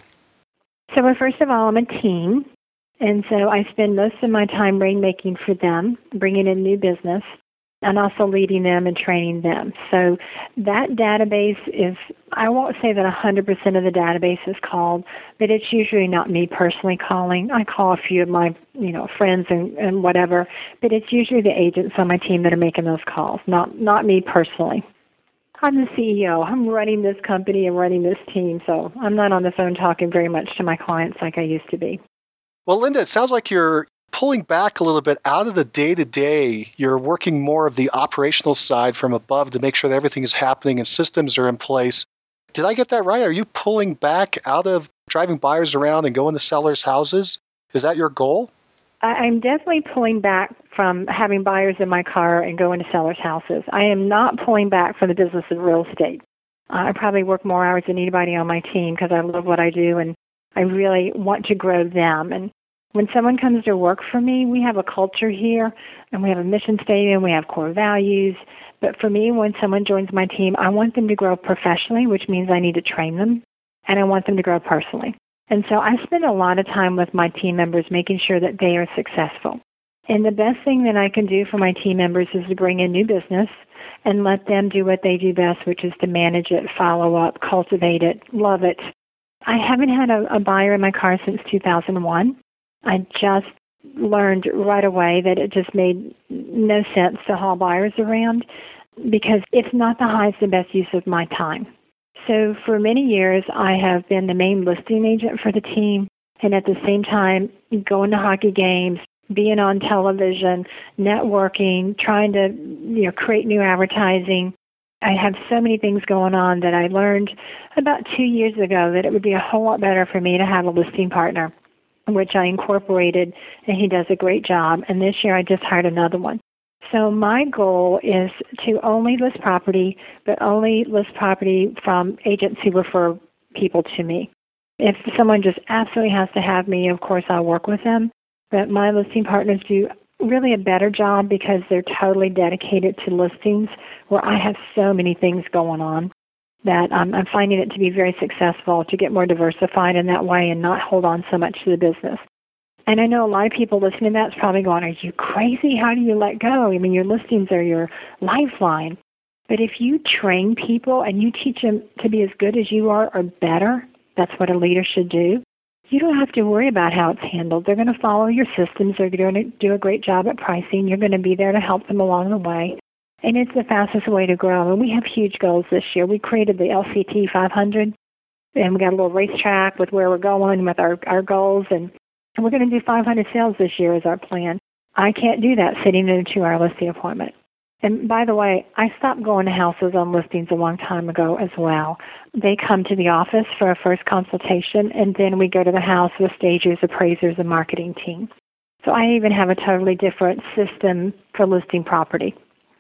So, well, first of all, I'm a team, and so I spend most of my time rainmaking for them, bringing in new business, and also leading them and training them. So that database is, I won't say that one hundred percent of the database is called, but it's usually not me personally calling. I call a few of my, you know, friends and, and whatever, but it's usually the agents on my team that are making those calls, not not me personally. I'm the C E O. I'm running this company and running this team, so I'm not on the phone talking very much to my clients like I used to be.
Well, Linda, it sounds like you're pulling back a little bit out of the day-to-day. You're working more of the operational side from above to make sure that everything is happening and systems are in place. Did I get that right? Are you pulling back out of driving buyers around and going to sellers' houses? Is that your goal?
I'm definitely pulling back from having buyers in my car and going to sellers' houses. I am not pulling back from the business of real estate. Uh, I probably work more hours than anybody on my team because I love what I do and I really want to grow them. And when someone comes to work for me, we have a culture here, and we have a mission statement, we have core values. But for me, when someone joins my team, I want them to grow professionally, which means I need to train them, and I want them to grow personally. And so I spend a lot of time with my team members making sure that they are successful. And the best thing that I can do for my team members is to bring in new business and let them do what they do best, which is to manage it, follow up, cultivate it, love it. I haven't had a, a buyer in my car since two thousand one. I just learned right away that it just made no sense to haul buyers around because it's not the highest and best use of my time. So for many years, I have been the main listing agent for the team, and at the same time, going to hockey games, being on television, networking, trying to you know create new advertising. I have so many things going on that I learned about two years ago that it would be a whole lot better for me to have a listing partner, which I incorporated, and he does a great job. And this year I just hired another one. So my goal is to only list property, but only list property from agents who refer people to me. If someone just absolutely has to have me, of course I'll work with them. But my listing partners do really a better job because they're totally dedicated to listings where I have so many things going on that um, I'm finding it to be very successful to get more diversified in that way and not hold on so much to the business. And I know a lot of people listening to that's probably going, are you crazy? How do you let go? I mean, your listings are your lifeline. But if you train people and you teach them to be as good as you are or better, that's what a leader should do. You don't have to worry about how it's handled. They're going to follow your systems. They're going to do a great job at pricing. You're going to be there to help them along the way. And it's the fastest way to grow. And we have huge goals this year. We created the L C T five hundred, and we got a little racetrack with where we're going with our, our goals. And, and we're going to do five hundred sales this year is our plan. I can't do that sitting in a two-hour listing appointment. And by the way, I stopped going to houses on listings a long time ago as well. They come to the office for a first consultation, and then we go to the house with stagers, appraisers, and marketing team. So I even have a totally different system for listing property.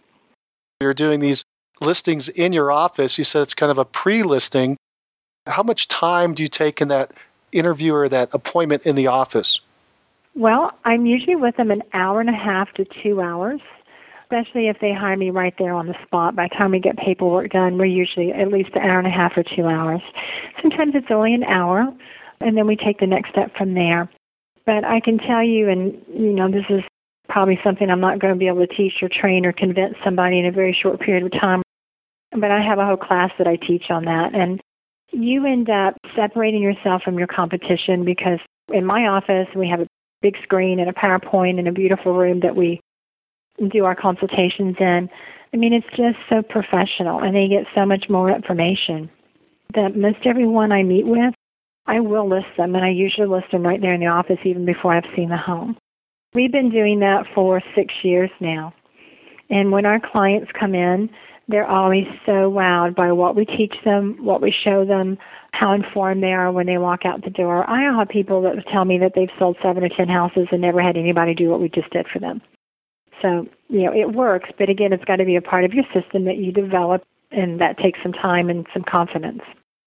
You're doing these listings in your office. You said it's kind of a pre-listing. How much time do you take in that interview or that appointment in the office?
Well, I'm usually with them an hour and a half to two hours. Especially if they hire me right there on the spot. By the time we get paperwork done, we're usually at least an hour and a half or two hours. Sometimes it's only an hour, and then we take the next step from there. But I can tell you, and you know, this is probably something I'm not going to be able to teach or train or convince somebody in a very short period of time, but I have a whole class that I teach on that. And you end up separating yourself from your competition because in my office, we have a big screen and a PowerPoint and a beautiful room that we do our consultations in. I mean, it's just so professional, and they get so much more information. That most everyone I meet with, I will list them, and I usually list them right there in the office even before I've seen the home. We've been doing that for six years now. And when our clients come in, they're always so wowed by what we teach them, what we show them, how informed they are when they walk out the door. I have people that tell me that they've sold seven or ten houses and never had anybody do what we just did for them. So, you know, it works, but again, it's got to be a part of your system that you develop, and that takes some time and some confidence.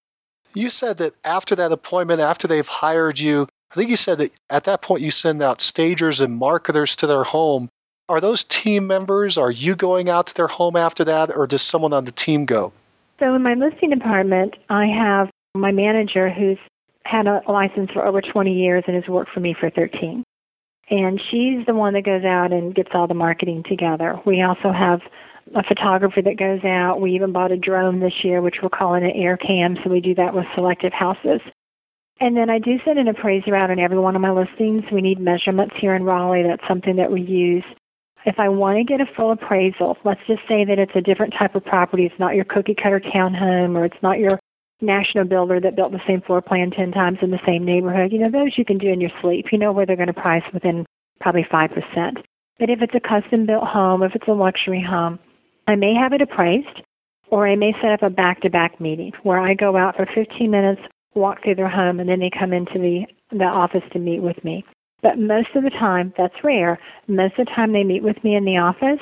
You said that after that appointment, after they've hired you, I think you said that at that point you send out stagers and marketers to their home. Are those team members? Are you going out to their home after that, or does someone on the team go?
So in my listing department, I have my manager who's had a license for over twenty years and has worked for me for thirteen. And she's the one that goes out and gets all the marketing together. We also have a photographer that goes out. We even bought a drone this year, which we're calling an air cam, so we do that with selective houses. And then I do send an appraiser out on every one of my listings. We need measurements here in Raleigh. That's something that we use. If I want to get a full appraisal, let's just say that it's a different type of property. It's not your cookie-cutter townhome, or it's not your national builder that built the same floor plan ten times in the same neighborhood. You know, those you can do in your sleep. You know where they're going to price within probably five percent. But if it's a custom-built home, if it's a luxury home, I may have it appraised, or I may set up a back-to-back meeting where I go out for fifteen minutes, walk through their home, and then they come into the, the office to meet with me. But most of the time, that's rare. Most of the time they meet with me in the office.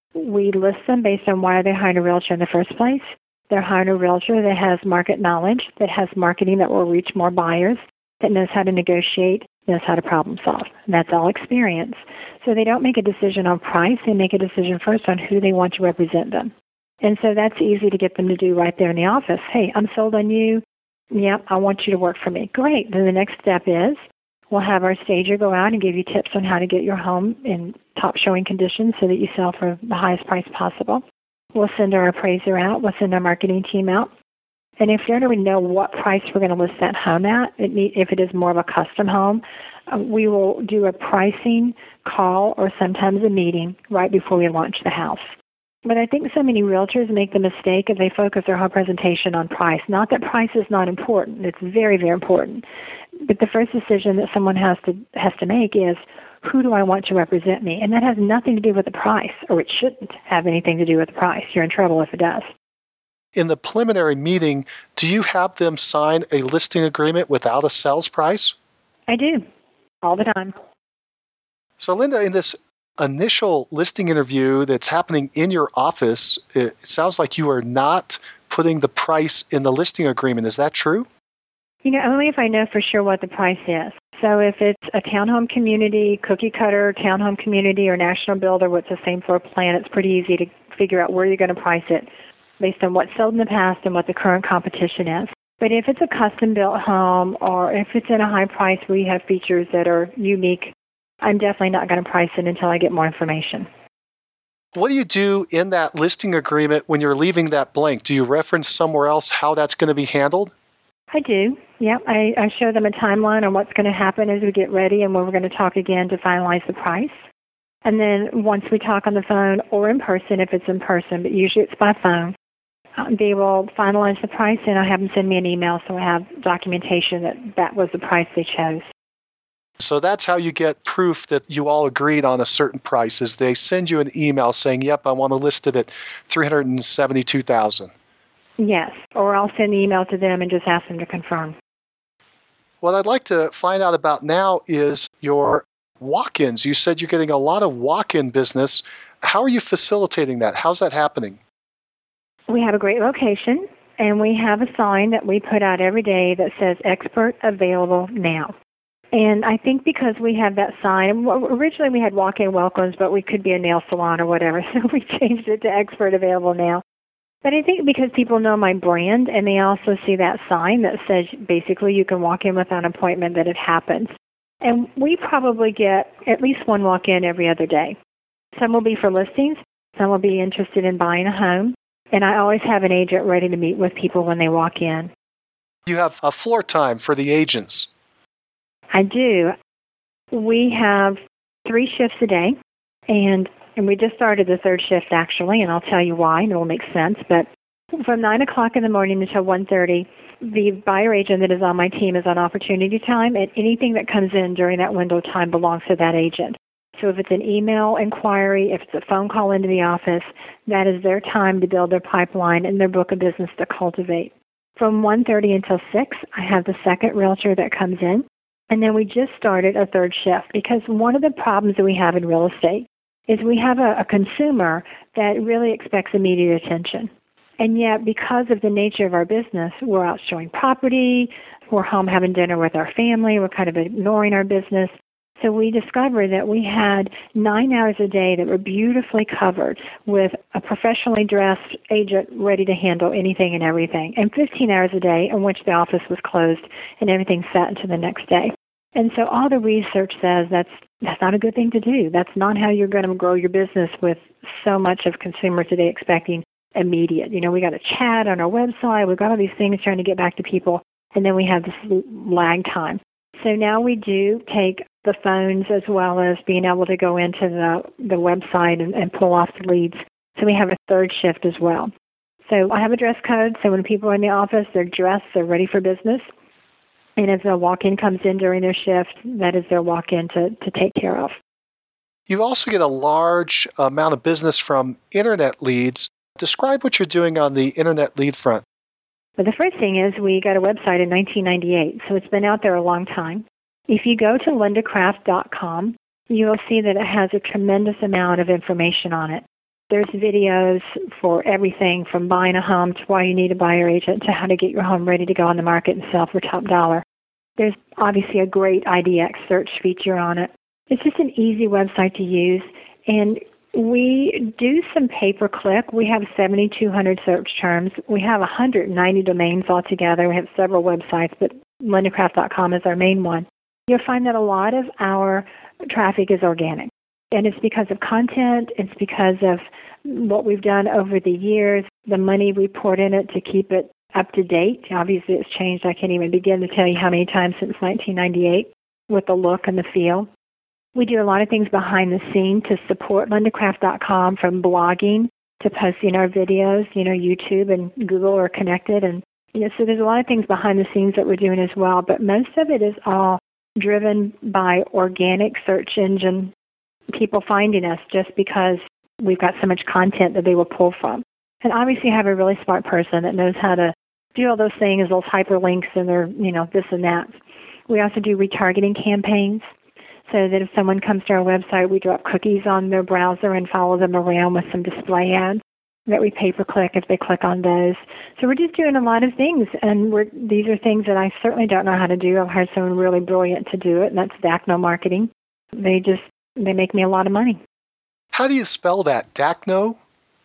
We list them based on why they're hiring a realtor in the first place. They're hiring a realtor that has market knowledge, that has marketing that will reach more buyers, that knows how to negotiate, knows how to problem solve. And that's all experience. So they don't make a decision on price. They make a decision first on who they want to represent them. And so that's easy to get them to do right there in the office. Hey, I'm sold on you. Yeah, I want you to work for me. Great. Then the next step is we'll have our stager go out and give you tips on how to get your home in top showing conditions so that you sell for the highest price possible. We'll send our appraiser out. We'll send our marketing team out. And if they don't even know what price we're going to list that home at, it need, if it is more of a custom home, uh, we will do a pricing call or sometimes a meeting right before we launch the house. But I think so many realtors make the mistake of they focus their whole presentation on price. Not that price is not important. It's very, very important. But the first decision that someone has to has to make is, who do I want to represent me? And that has nothing to do with the price, or it shouldn't have anything to do with the price. You're in trouble if it does.
In the preliminary meeting, do you have them sign a listing agreement without a sales price?
I do, all the time.
So, Linda, in this initial listing interview that's happening in your office, it sounds like you are not putting the price in the listing agreement. Is that true?
You know, only if I know for sure what the price is. So if it's a townhome community, cookie cutter townhome community, or national builder with the same floor plan, it's pretty easy to figure out where you're going to price it based on what's sold in the past and what the current competition is. But if it's a custom-built home, or if it's in a high price where you have features that are unique, I'm definitely not going to price it until I get more information.
What do you do in that listing agreement when you're leaving that blank? Do you reference somewhere else how that's going to be handled?
I do. Yeah, I, I show them a timeline on what's going to happen as we get ready and when we're going to talk again to finalize the price. And then once we talk on the phone or in person, if it's in person, but usually it's by phone, uh, they will finalize the price, and I have them send me an email so I have documentation that that was the price they chose.
So that's how you get proof that you all agreed on a certain price, is they send you an email saying, yep, I want to list it at three hundred seventy-two thousand dollars.
Yes, or I'll send the email to them and just ask them to confirm.
What I'd like to find out about now is your walk-ins. You said you're getting a lot of walk-in business. How are you facilitating that? How's that happening?
We have a great location, and we have a sign that we put out every day that says expert available now. And I think because we have that sign, originally we had walk-in welcomes, but we could be a nail salon or whatever, so we changed it to expert available now. But I think because people know my brand, and they also see that sign that says basically you can walk in without an appointment, that it happens. And we probably get at least one walk-in every other day. Some will be for listings. Some will be interested in buying a home. And I always have an agent ready to meet with people when they walk in.
You have a floor time for the agents.
I do. We have three shifts a day, and and we just started the third shift, actually, and I'll tell you why, and it will make sense. But from nine o'clock in the morning until one thirty, the buyer agent that is on my team is on opportunity time, and anything that comes in during that window of time belongs to that agent. So if it's an email inquiry, if it's a phone call into the office, that is their time to build their pipeline and their book of business to cultivate. From one thirty until six, I have the second realtor that comes in. And then we just started a third shift, because one of the problems that we have in real estate is we have a, a consumer that really expects immediate attention. And yet, because of the nature of our business, we're out showing property, we're home having dinner with our family, we're kind of ignoring our business. So we discovered that we had nine hours a day that were beautifully covered with a professionally dressed agent ready to handle anything and everything, and fifteen hours a day in which the office was closed and everything sat into the next day. And so all the research says that's that's not a good thing to do. That's not how you're going to grow your business with so much of consumer today expecting immediate. You know, we got a chat on our website. We've got all these things trying to get back to people, and then we have this lag time. So now we do take the phones as well as being able to go into the, the website and, and pull off the leads. So we have a third shift as well. So I have a dress code, so when people are in the office, they're dressed, they're ready for business. And if a walk-in comes in during their shift, that is their walk-in to, to take care of.
You also get a large amount of business from internet leads. Describe what you're doing on the internet lead front.
Well, the first thing is we got a website in nineteen ninety-eight, so it's been out there a long time. If you go to linda craft dot com, you will see that it has a tremendous amount of information on it. There's videos for everything from buying a home to why you need a buyer agent to how to get your home ready to go on the market and sell for top dollar. There's obviously a great I D X search feature on it. It's just an easy website to use, and we do some pay-per-click. We have seventy-two hundred search terms. We have one hundred ninety domains altogether. We have several websites, but linda craft dot com is our main one. You'll find that a lot of our traffic is organic, and it's because of content. It's because of what we've done over the years, the money we poured in it to keep it up to date. Obviously, it's changed. I can't even begin to tell you how many times since nineteen ninety-eight with the look and the feel. We do a lot of things behind the scenes to support linda craft dot com, from blogging to posting our videos. You know, YouTube and Google are connected. And, you know, so there's a lot of things behind the scenes that we're doing as well. But most of it is all driven by organic search engine people finding us just because we've got so much content that they will pull from. And obviously you have a really smart person that knows how to do all those things, those hyperlinks and their, you know, this and that. We also do retargeting campaigns so that if someone comes to our website, we drop cookies on their browser and follow them around with some display ads that we pay-per-click if they click on those. So we're just doing a lot of things, and we're, these are things that I certainly don't know how to do. I've hired someone really brilliant to do it, and that's Dacno Marketing. They just, they make me a lot of money.
How do you spell that? Dacno?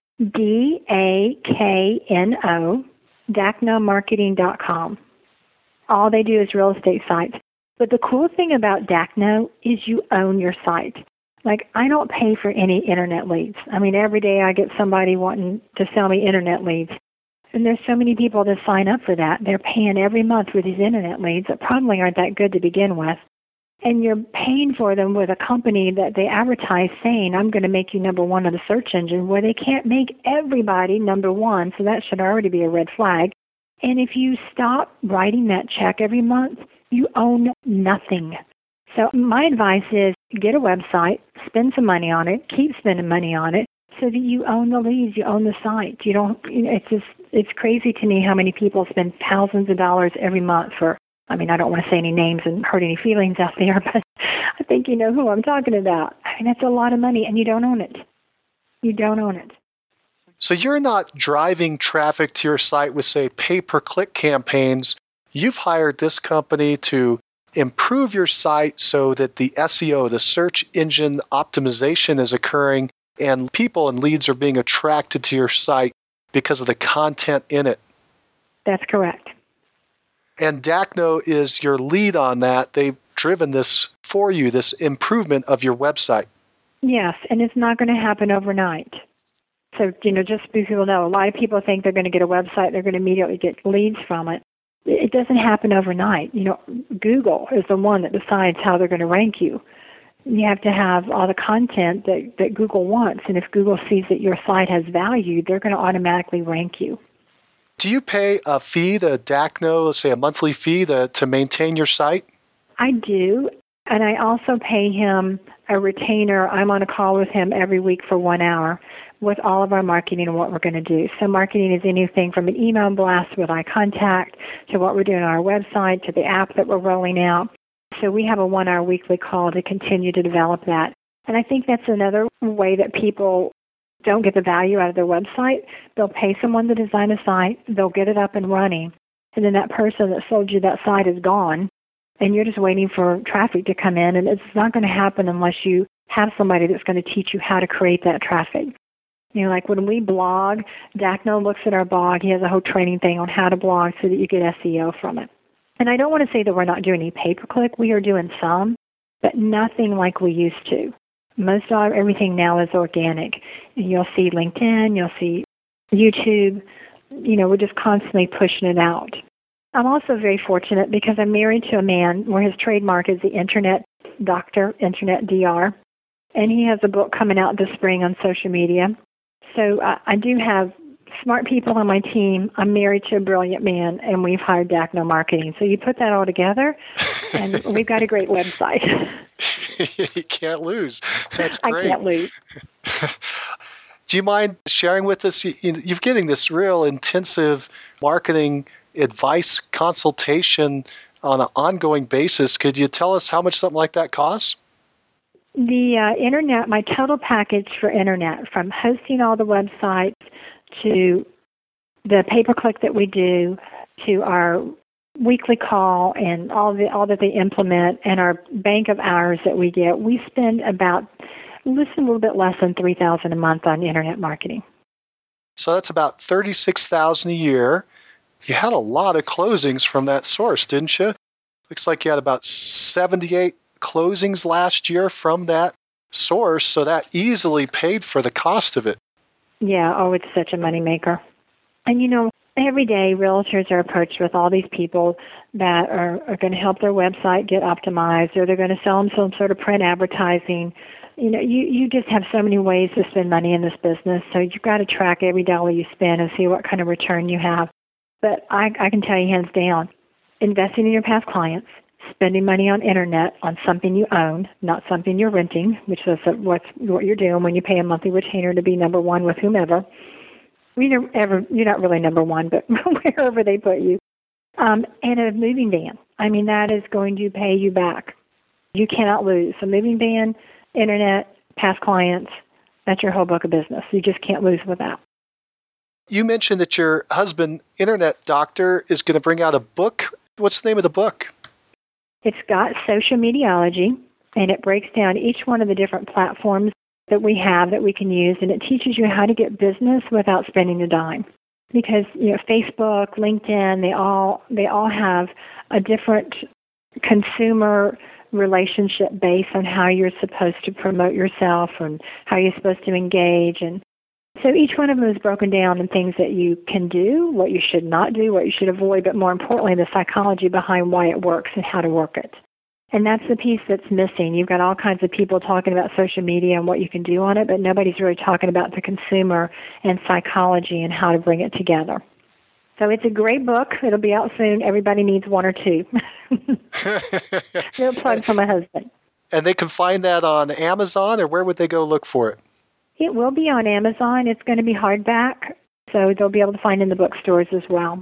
D A K N O, Dacno Marketing dot com. All they do is real estate sites. But the cool thing about Dacno is you own your site. Like, I don't pay for any internet leads. I mean, every day I get somebody wanting to sell me internet leads. And there's so many people that sign up for that. They're paying every month for these internet leads that probably aren't that good to begin with. And you're paying for them with a company that they advertise saying, I'm going to make you number one on the search engine, where they can't make everybody number one, so that should already be a red flag. And if you stop writing that check every month, you own nothing. So my advice is get a website, spend some money on it, keep spending money on it, so that you own the leads, you own the site. You don't. You know, it's just it's crazy to me how many people spend thousands of dollars every month for. I mean, I don't want to say any names and hurt any feelings out there, but I think you know who I'm talking about. I mean, that's a lot of money, and you don't own it. You don't own it.
So you're not driving traffic to your site with, say, pay-per-click campaigns. You've hired this company to improve your site so that the S E O, the search engine optimization, is occurring, and people and leads are being attracted to your site because of the content in it.
That's correct.
And Dacno is your lead on that. They've driven this for you, this improvement of your website.
Yes, and it's not going to happen overnight. So, you know, just so people know, a lot of people think they're going to get a website, they're going to immediately get leads from it. It doesn't happen overnight. You know, Google is the one that decides how they're going to rank you. You have to have all the content that, that Google wants, and if Google sees that your site has value, they're going to automatically rank you.
Do you pay a fee to Dacno, let's say a monthly fee to, to maintain your site?
I do, and I also pay him a retainer. I'm on a call with him every week for one hour with all of our marketing and what we're going to do. So marketing is anything from an email blast with eye contact to what we're doing on our website to the app that we're rolling out. So we have a one-hour weekly call to continue to develop that. And I think that's another way that people don't get the value out of their website. They'll pay someone to design a site, they'll get it up and running, and then that person that sold you that site is gone, and you're just waiting for traffic to come in, and it's not going to happen unless you have somebody that's going to teach you how to create that traffic. You know, like when we blog, Dacno looks at our blog, he has a whole training thing on how to blog so that you get S E O from it. And I don't want to say that we're not doing any pay-per-click. We are doing some, but nothing like we used to. Most of everything now is organic. You'll see LinkedIn, you'll see YouTube. You know, we're just constantly pushing it out. I'm also very fortunate because I'm married to a man where his trademark is the Internet Doctor, Internet D R, and he has a book coming out this spring on social media. So uh, I do have smart people on my team. I'm married to a brilliant man, and we've hired Dacno Marketing. So you put that all together, and we've got a great website.
You can't lose. That's great.
I can't lose.
Do you mind sharing with us? You're getting this real intensive marketing advice consultation on an ongoing basis. Could you tell us how much something like that costs?
The uh, internet, my total package for internet, from hosting all the websites to the pay-per-click that we do, to our weekly call and all the all that they implement, and our bank of hours that we get, we spend about listen a little bit less than three thousand dollars a month on internet marketing.
So that's about thirty-six thousand dollars a year. You had a lot of closings from that source, didn't you? Looks like you had about seventy-eight closings last year from that source, so that easily paid for the cost of it.
Yeah, oh, it's such a moneymaker. And you know, Every day, realtors are approached with all these people that are, are going to help their website get optimized, or they're going to sell them some sort of print advertising. You know, you, you just have so many ways to spend money in this business, so you've got to track every dollar you spend and see what kind of return you have. But I, I can tell you hands down, investing in your past clients, spending money on internet on something you own, not something you're renting, which is what's, what you're doing when you pay a monthly retainer to be number one with whomever. You're, ever, you're not really number one, but wherever they put you. Um, and a moving van. I mean, that is going to pay you back. You cannot lose. A moving van, internet, past clients, that's your whole book of business. You just can't lose with that.
You mentioned that your husband, Internet Doctor, is going to bring out a book. What's the name of the book?
It's got social mediology, and it breaks down each one of the different platforms that we have that we can use, and it teaches you how to get business without spending a dime. Because, you know, Facebook, LinkedIn, they all they all have a different consumer relationship base on how you're supposed to promote yourself and how you're supposed to engage. And so each one of them is broken down in things that you can do, what you should not do, what you should avoid, but more importantly, the psychology behind why it works and how to work it. And that's the piece that's missing. You've got all kinds of people talking about social media and what you can do on it, but nobody's really talking about the consumer and psychology and how to bring it together. So it's a great book. It'll be out soon. Everybody needs one or two. Little plug for my husband.
And they can find that on Amazon, or where would they go look for it?
It will be on Amazon. It's going to be hardback, so they'll be able to find it in the bookstores as well.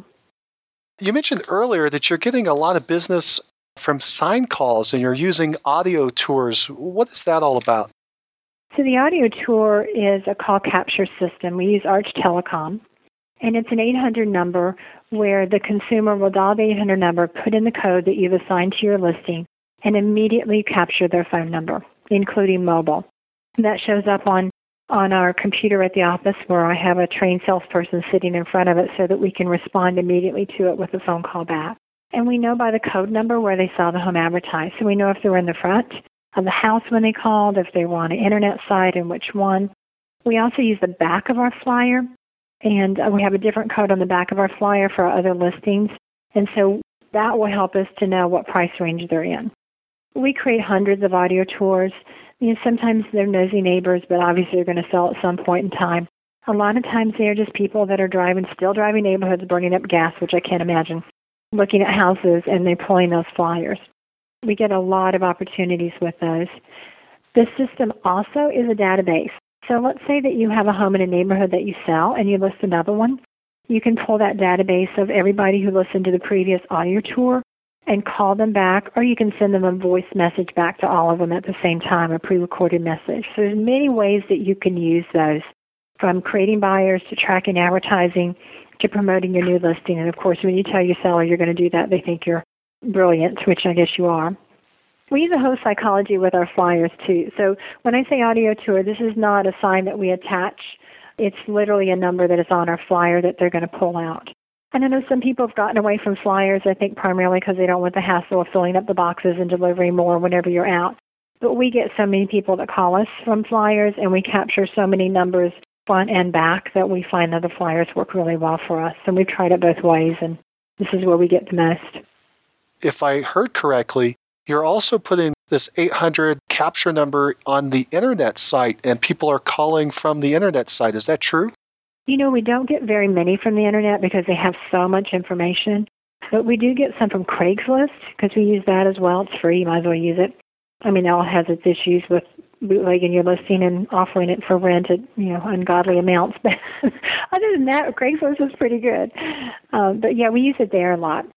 You mentioned earlier that you're getting a lot of business from sign calls, and you're using audio tours. What is that all about?
So the audio tour is a call capture system. We use Arch Telecom, and it's an eight hundred number where the consumer will dial the eight hundred number, put in the code that you've assigned to your listing, and immediately capture their phone number, including mobile. And that shows up on, on our computer at the office, where I have a trained salesperson sitting in front of it so that we can respond immediately to it with a phone call back. And we know by the code number where they saw the home advertised. So we know if they were in the front of the house when they called, if they were on an internet site, and which one. We also use the back of our flyer, and we have a different code on the back of our flyer for our other listings. And so that will help us to know what price range they're in. We create hundreds of audio tours. You know, sometimes they're nosy neighbors, but obviously they're going to sell at some point in time. A lot of times they're just people that are driving, still driving neighborhoods, burning up gas, which I can't imagine, looking at houses, and they're pulling those flyers. We get a lot of opportunities with those. The system also is a database. So let's say that you have a home in a neighborhood that you sell and you list another one. You can pull that database of everybody who listened to the previous audio tour and call them back, or you can send them a voice message back to all of them at the same time, a pre-recorded message. So there's many ways that you can use those, from creating buyers to tracking advertising to promoting your new listing. And, of course, when you tell your seller you're going to do that, they think you're brilliant, which I guess you are. We use a host psychology with our flyers, too. So when I say audio tour, this is not a sign that we attach. It's literally a number that is on our flyer that they're going to pull out. And I know some people have gotten away from flyers, I think primarily because they don't want the hassle of filling up the boxes and delivering more whenever you're out. But we get so many people that call us from flyers, and we capture so many numbers front and back that we find that the flyers work really well for us. And we've tried it both ways, and this is where we get the most.
If I heard correctly, you're also putting this eight hundred capture number on the internet site, and people are calling from the internet site. Is that true?
You know, we don't get very many from the internet because they have so much information, but we do get some from Craigslist because we use that as well. It's free. You might as well use it. I mean, it all has its issues with bootlegging your listing and offering it for rent at, you know, ungodly amounts. But other than that, Craigslist is pretty good. Um, but, yeah, we use it there a lot.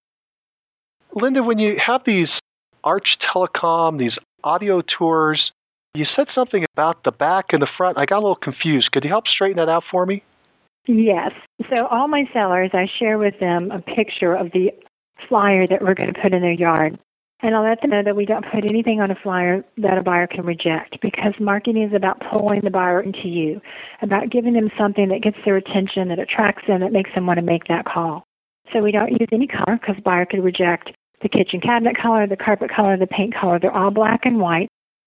Linda, when you have these Arch Telecom, these audio tours, you said something about the back and the front. I got a little confused. Could you help straighten that out for me?
Yes. So all my sellers, I share with them a picture of the flyer that we're going to put in their yard. And I'll let them know that we don't put anything on a flyer that a buyer can reject, because marketing is about pulling the buyer into you, about giving them something that gets their attention, that attracts them, that makes them want to make that call. So we don't use any color, because a buyer could reject the kitchen cabinet color, the carpet color, the paint color. They're all black and white.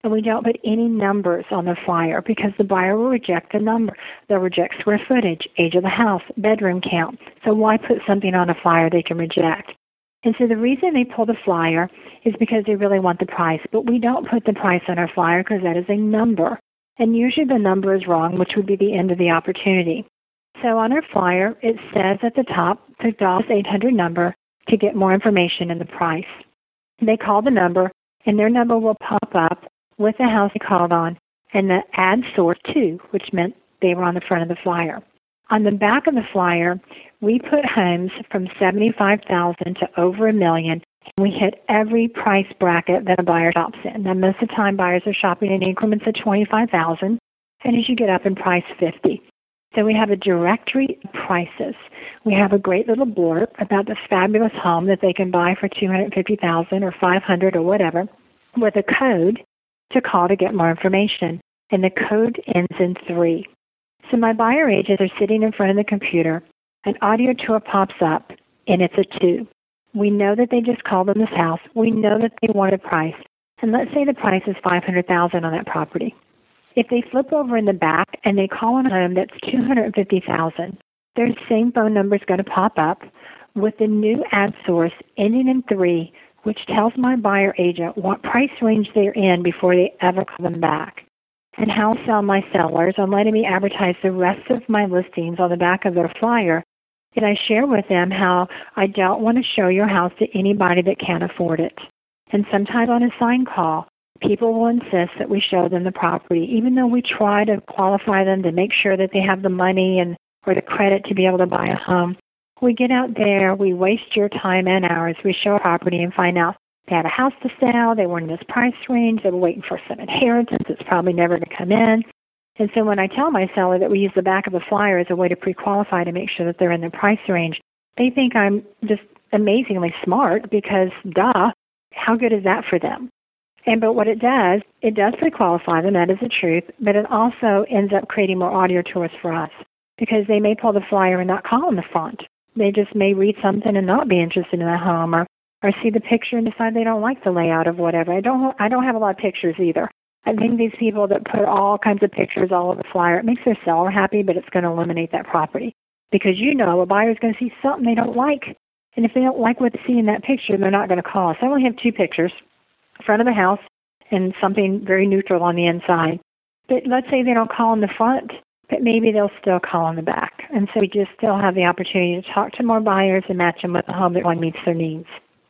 And we don't put any numbers on the flyer because the buyer will reject a number. They'll reject square footage, age of the house, bedroom count. So why put something on a flyer they can reject? And so the reason they pull the flyer is because they really want the price. But we don't put the price on our flyer because that is a number. And usually the number is wrong, which would be the end of the opportunity. So on our flyer, it says at the top, the Dollars eight hundred number to get more information and the price. They call the number, and their number will pop up with the house they called on and the ad source too, which meant they were on the front of the flyer. On the back of the flyer, we put homes from seventy-five thousand dollars to over a million, and we hit every price bracket that a buyer shops in. Now, most of the time, buyers are shopping in increments of twenty-five thousand dollars, and as you get up in price, fifty. So we have a directory of prices. We have a great little blurb about this fabulous home that they can buy for two hundred fifty thousand dollars or five hundred dollars or whatever, with a code to call to get more information, and the code ends in three. So my buyer agents are sitting in front of the computer, an audio tour pops up, and it's a two. We know that they just called on this house. We know that they want a price, and let's say the price is five hundred thousand dollars on that property. If they flip over in the back and they call on a home that's two hundred fifty thousand dollars, their same phone number is going to pop up with the new ad source ending in three, which tells my buyer agent what price range they're in before they ever call them back. And how I sell my sellers on letting me advertise the rest of my listings on the back of their flyer, and I share with them how I don't want to show your house to anybody that can't afford it. And sometimes on a sign call, people will insist that we show them the property, even though we try to qualify them to make sure that they have the money and or the credit to be able to buy a home. We get out there, we waste your time and ours, we show a property and find out they had a house to sell, they were in this price range, they were waiting for some inheritance, it's probably never going to come in. And so when I tell my seller that we use the back of the flyer as a way to pre-qualify to make sure that they're in the price range, they think I'm just amazingly smart because, duh, how good is that for them? And but what it does, it does pre-qualify them, that is the truth, but it also ends up creating more audio tours for us because they may pull the flyer and not call on the front. They just may read something and not be interested in the home or, or see the picture and decide they don't like the layout of whatever. I don't I don't have a lot of pictures either. I think these people that put all kinds of pictures all over the flyer, it makes their seller happy, but it's going to eliminate that property. Because you know a buyer's going to see something they don't like. And if they don't like what they see in that picture, they're not going to call us. I only have two pictures, front of the house and something very neutral on the inside. But let's say they don't call in the front, but maybe they'll still call on the back. And so we just still have the opportunity to talk to more buyers and match them with a home that one meets their needs.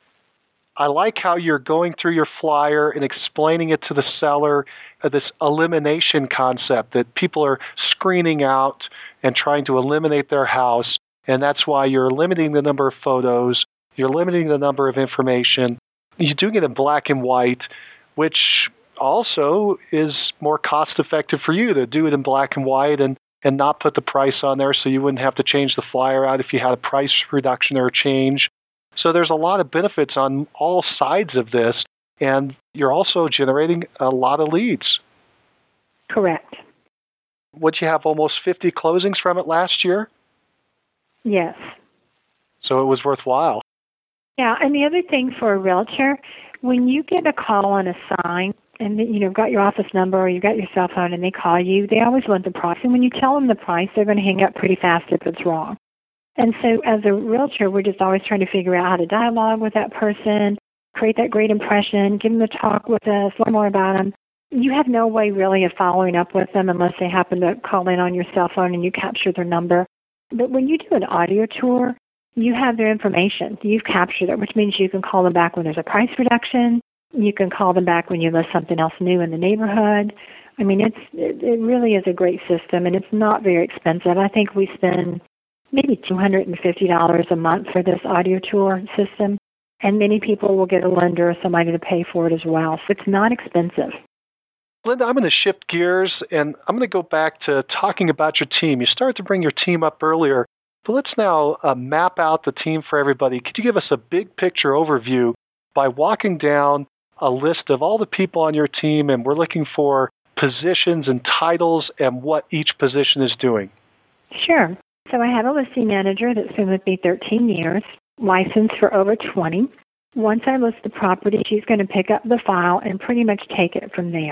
I like how you're going through your flyer and explaining it to the seller, uh, this elimination concept that people are screening out and trying to eliminate their house. And that's why you're limiting the number of photos, you're limiting the number of information. You're doing it in black and white, which also is more cost-effective for you to do it in black and white and, and not put the price on there so you wouldn't have to change the flyer out if you had a price reduction or a change. So there's a lot of benefits on all sides of this, and you're also generating a lot of leads.
Correct.
Would you have almost fifty closings from it last year?
Yes.
So it was worthwhile.
Yeah, and the other thing for a realtor, when you get a call on a sign, and you know, got your office number or you got your cell phone and they call you, they always want the price. And when you tell them the price, they're going to hang up pretty fast if it's wrong. And so as a realtor, we're just always trying to figure out how to dialogue with that person, create that great impression, give them a talk with us, learn more about them. You have no way really of following up with them unless they happen to call in on your cell phone and you capture their number. But when you do an audio tour, you have their information. You've captured it, which means you can call them back when there's a price reduction. You can call them back when you list something else new in the neighborhood. I mean, it's it, it really is a great system, and it's not very expensive. I think we spend maybe two hundred fifty dollars a month for this audio tour system, and many people will get a lender or somebody to pay for it as well. So it's not expensive.
Linda, I'm going to shift gears, and I'm going to go back to talking about your team. You started to bring your team up earlier, but let's now uh, map out the team for everybody. Could you give us a big picture overview by walking down a list of all the people on your team, and we're looking for positions and titles and what each position is doing?
Sure. So I have a listing manager that's been with me thirteen years, licensed for over twenty. Once I list the property, she's going to pick up the file and pretty much take it from there.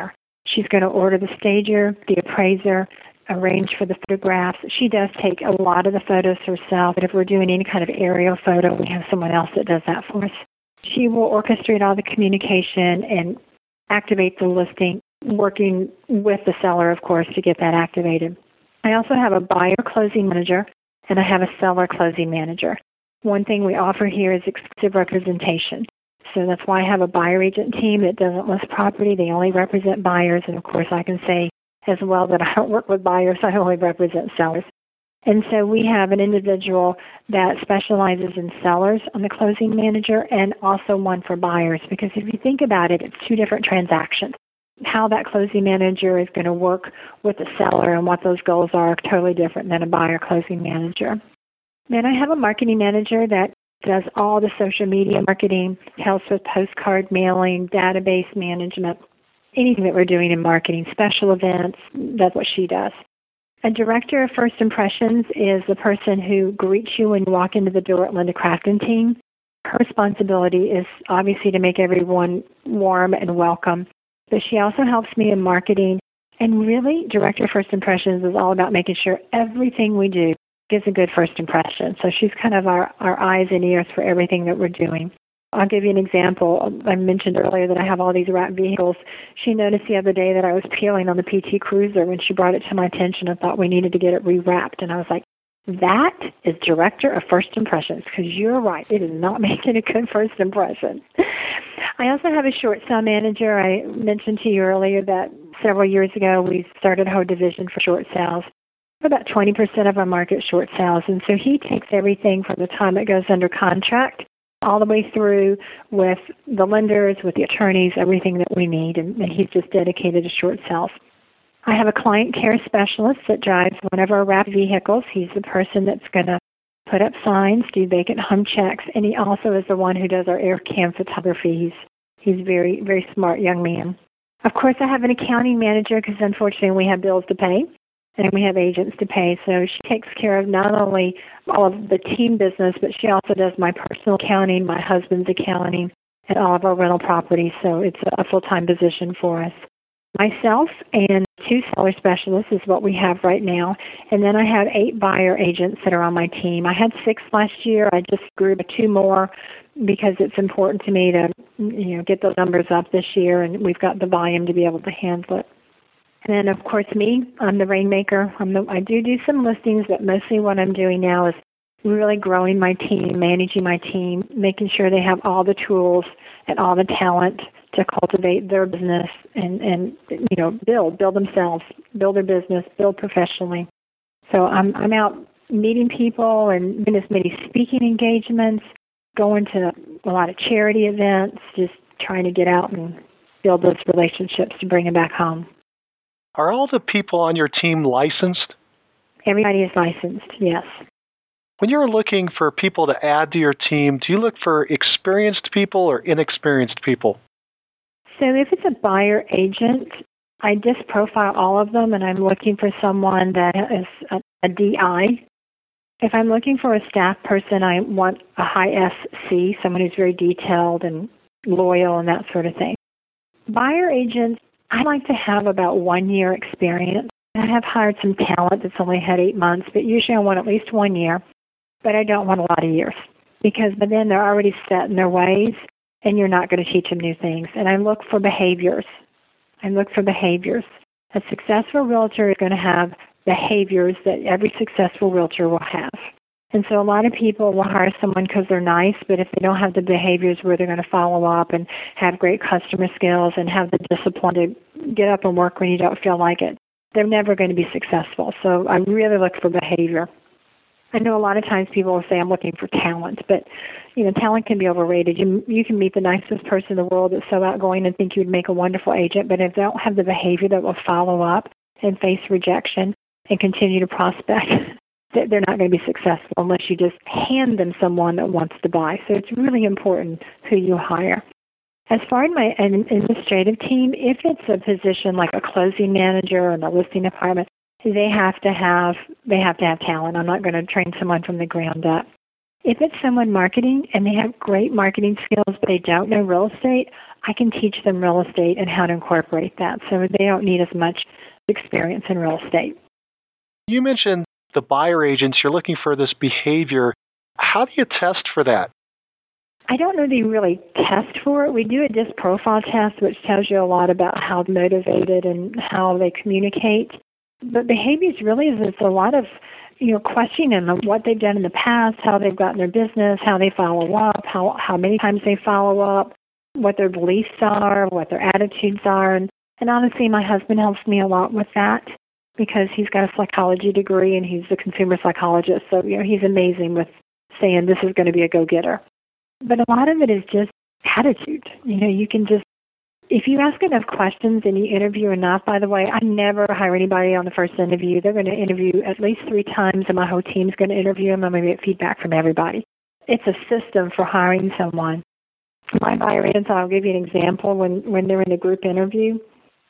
She's going to order the stager, the appraiser, arrange for the photographs. She does take a lot of the photos herself, but if we're doing any kind of aerial photo, we have someone else that does that for us. She will orchestrate all the communication and activate the listing, working with the seller, of course, to get that activated. I also have a buyer closing manager, and I have a seller closing manager. One thing we offer here is exclusive representation. So that's why I have a buyer agent team that doesn't list property. They only represent buyers. And, of course, I can say as well that I don't work with buyers. I only represent sellers. And so we have an individual that specializes in sellers on the closing manager and also one for buyers. Because if you think about it, it's two different transactions. How that closing manager is going to work with the seller and what those goals are totally different than a buyer closing manager. Then I have a marketing manager that does all the social media marketing, helps with postcard mailing, database management, anything that we're doing in marketing, special events, that's what she does. A director of first impressions is the person who greets you when you walk into the door at Linda Craft and Team. Her responsibility is obviously to make everyone warm and welcome, but she also helps me in marketing. And really, director of first impressions is all about making sure everything we do gives a good first impression. So she's kind of our, our eyes and ears for everything that we're doing. I'll give you an example. I mentioned earlier that I have all these wrapped vehicles. She noticed the other day that I was peeling on the P T Cruiser. When she brought it to my attention, I thought we needed to get it rewrapped. And I was like, that is director of first impressions, because you're right. It is not making a good first impression. I also have a short sale manager. I mentioned to you earlier that several years ago we started a whole division for short sales. About twenty percent of our market short sales. And so he takes everything from the time it goes under contract all the way through with the lenders, with the attorneys, everything that we need. And he's just dedicated to short sales. I have a client care specialist that drives one of our wrapped vehicles. He's the person that's going to put up signs, do vacant home checks, and he also is the one who does our air cam photography. He's, he's very, very smart young man. Of course, I have an accounting manager because unfortunately we have bills to pay. And we have agents to pay. So she takes care of not only all of the team business, but she also does my personal accounting, my husband's accounting, and all of our rental properties. So it's a full-time position for us. Myself and two seller specialists is what we have right now. And then I have eight buyer agents that are on my team. I had six last year. I just grew to two more because it's important to me to, you know, get those numbers up this year, and we've got the volume to be able to handle it. And then, of course, me, I'm the rainmaker. I'm the, I do do some listings, but mostly what I'm doing now is really growing my team, managing my team, making sure they have all the tools and all the talent to cultivate their business and, and you know, build, build themselves, build their business, build professionally. So I'm I'm out meeting people and doing as many speaking engagements, going to a lot of charity events, just trying to get out and build those relationships to bring them back home.
Are all the people on your team licensed?
Everybody is licensed, yes.
When you're looking for people to add to your team, do you look for experienced people or inexperienced people?
So if it's a buyer agent, I just profile all of them, and I'm looking for someone that is a, a D I. If I'm looking for a staff person, I want a high S C, someone who's very detailed and loyal and that sort of thing. Buyer agents, I like to have about one year experience. I have hired some talent that's only had eight months, but usually I want at least one year. But I don't want a lot of years because by then they're already set in their ways and you're not going to teach them new things. And I look for behaviors. I look for behaviors. A successful realtor is going to have behaviors that every successful realtor will have. And so a lot of people will hire someone because they're nice, but if they don't have the behaviors where they're going to follow up and have great customer skills and have the discipline to get up and work when you don't feel like it, they're never going to be successful. So I really look for behavior. I know a lot of times people will say I'm looking for talent, but you know, talent can be overrated. You you can meet the nicest person in the world that's so outgoing and think you'd make a wonderful agent, but if they don't have the behavior that will follow up and face rejection and continue to prospect, they're not going to be successful unless you just hand them someone that wants to buy. So it's really important who you hire. As far as my administrative team, if it's a position like a closing manager in the listing department, they have to have they have to have talent. I'm not going to train someone from the ground up. If it's someone marketing and they have great marketing skills but they don't know real estate, I can teach them real estate and how to incorporate that so they don't need as much experience in real estate.
You mentioned the buyer agents, you're looking for this behavior. How do you test for that?
I don't know that you really test for it. We do a DISC profile test, which tells you a lot about how motivated and how they communicate. But behaviors really is it's a lot of, you know, questioning them, what they've done in the past, how they've gotten their business, how they follow up, how, how many times they follow up, what their beliefs are, what their attitudes are. And, and honestly, my husband helps me a lot with that because he's got a psychology degree and he's a consumer psychologist. So, you know, he's amazing with saying this is going to be a go-getter. But a lot of it is just attitude. You know, you can just, if you ask enough questions and you interview enough, by the way, I never hire anybody on the first interview. They're going to interview at least three times, and my whole team's going to interview them. I'm going to get feedback from everybody. It's a system for hiring someone. My buyer agents, I'll give you an example. When, when they're in a group interview,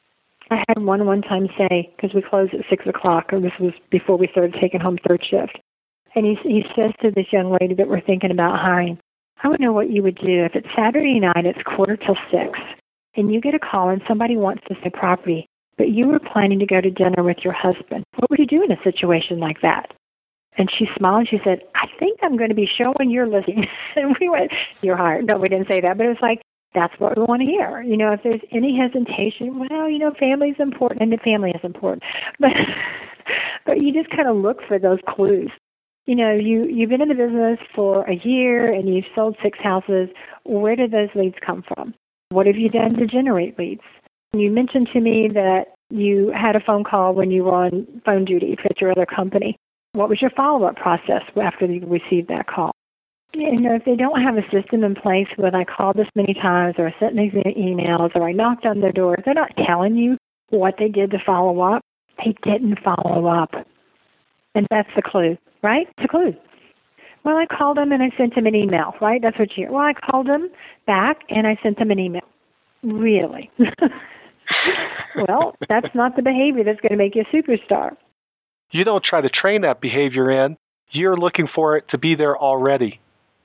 I had one one time say, because we closed at six o'clock, and this was before we started taking home third shift, and he, he says to this young lady that we're thinking about hiring, I would know what you would do if it's Saturday night, it's quarter till six, and you get a call and somebody wants to say property, but you were planning to go to dinner with your husband. What would you do in a situation like that? And she smiled and she said, I think I'm going to be showing your listing. And we went, you're hired. No, we didn't say that, but it was like, that's what we want to hear. You know, if there's any hesitation, well, you know, family's important, and the family is important. But, but you just kind of look for those clues. You know, you, you've been in the business for a year and you've sold six houses. Where did those leads come from? What have you done to generate leads? You mentioned to me that you had a phone call when you were on phone duty at your other company. What was your follow-up process after you received that call? You know, if they don't have a system in place where I called this many times or I sent these emails or I knocked on their door, they're not telling you what they did to follow up. They didn't follow up. And that's the clue, right? It's a clue. Well, I called them and I sent them an email, right? That's what you hear. Well, I called them back and I sent them an email. Really? Well, that's not the behavior that's going to make you a superstar.
You don't try to train that behavior in. You're looking for it to be there already.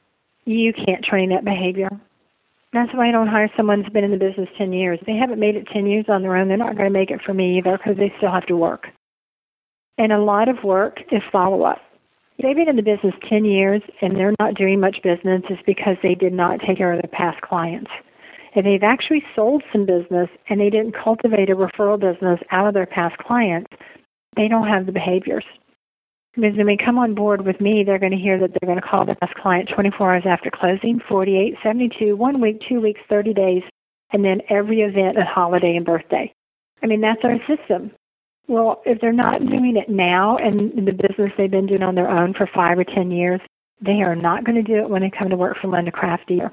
You can't train that behavior. That's why I don't hire someone who's been in the business ten years. If they haven't made it ten years on their own, they're not going to make it for me either because they still have to work. And a lot of work is follow-up. If they've been in the business ten years and they're not doing much business, it's because they did not take care of their past clients. If they've actually sold some business and they didn't cultivate a referral business out of their past clients, they don't have the behaviors. Because when they come on board with me, they're going to hear that they're going to call the past client twenty-four hours after closing, forty-eight, seventy-two, one week, two weeks, thirty days, and then every event, a holiday, and birthday. I mean, that's our system. Well, if they're not doing it now and in the business they've been doing on their own for five or ten years, they are not going to do it when they come to work for Linda Craft either.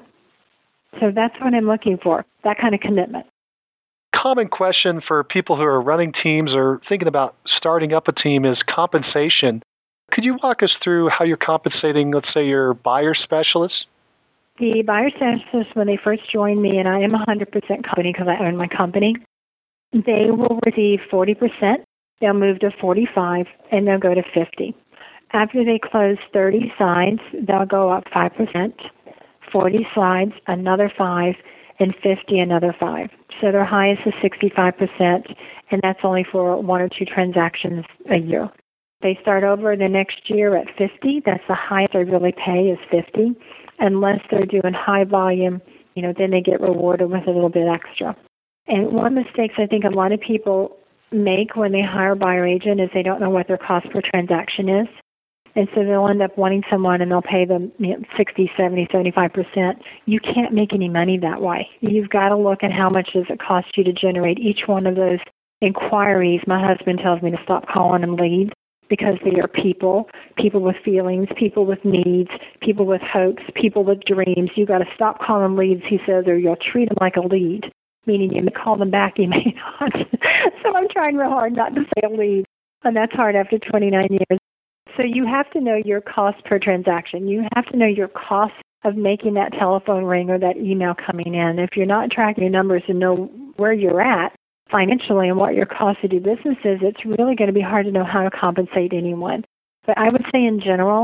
So that's what I'm looking for, that kind of commitment.
Common question for people who are running teams or thinking about starting up a team is compensation. Could you walk us through how you're compensating, let's say, your buyer specialists?
The buyer specialists, when they first join me, and I am one hundred percent company because I own my company, they will receive forty percent, they'll move to forty-five, and they'll go to fifty. After they close thirty sides, they'll go up five percent, forty sides, another five, and fifty, another five. So their highest is sixty-five percent, and that's only for one or two transactions a year. They start over the next year at fifty. That's the highest they really pay is fifty. Unless they're doing high volume, you know, then they get rewarded with a little bit extra. And one of the mistakes I think a lot of people make when they hire a buyer agent is they don't know what their cost per transaction is. And so they'll end up wanting someone and they'll pay them you know, sixty, seventy, seventy-five percent. You can't make any money that way. You've got to look at how much does it cost you to generate each one of those inquiries. My husband tells me to stop calling them leads because they are people, people with feelings, people with needs, people with hopes, people with dreams. You've got to stop calling them leads, he says, or you'll treat them like a lead, meaning you may call them back, you may not. So I'm trying real hard not to say a lead, and that's hard after twenty-nine years. So you have to know your cost per transaction. You have to know your cost of making that telephone ring or that email coming in. If you're not tracking your numbers and know where you're at financially and what your cost to do business is, it's really going to be hard to know how to compensate anyone. But I would say in general,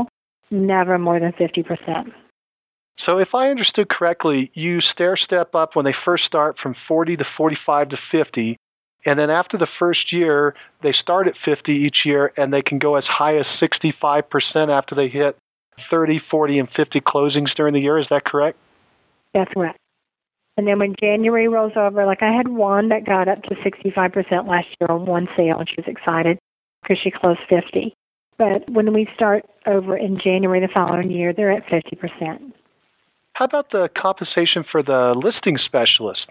never more than fifty percent.
So if I understood correctly, you stair-step up when they first start from forty to forty-five to fifty, and then after the first year, they start at fifty each year, and they can go as high as sixty-five percent after they hit thirty, forty, and fifty closings during the year. Is that correct?
That's correct. And then when January rolls over, like I had one that got up to sixty-five percent last year on one sale, and she was excited because she closed fifty. But when we start over in January the following year, they're at fifty percent.
How about the compensation for the listing specialist?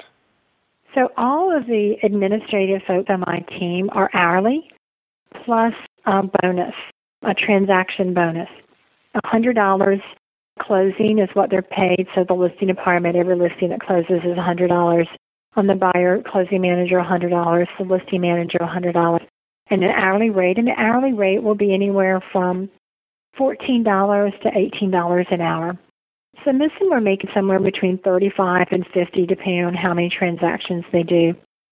So all of the administrative folks on my team are hourly plus a bonus, a transaction bonus. one hundred dollars closing is what they're paid. So the listing department, every listing that closes is one hundred dollars. On the buyer, closing manager, one hundred dollars. The listing manager, one hundred dollars. And an hourly rate. And the hourly rate will be anywhere from fourteen dollars to eighteen dollars an hour. So most of them are making somewhere between thirty-five and fifty, depending on how many transactions they do.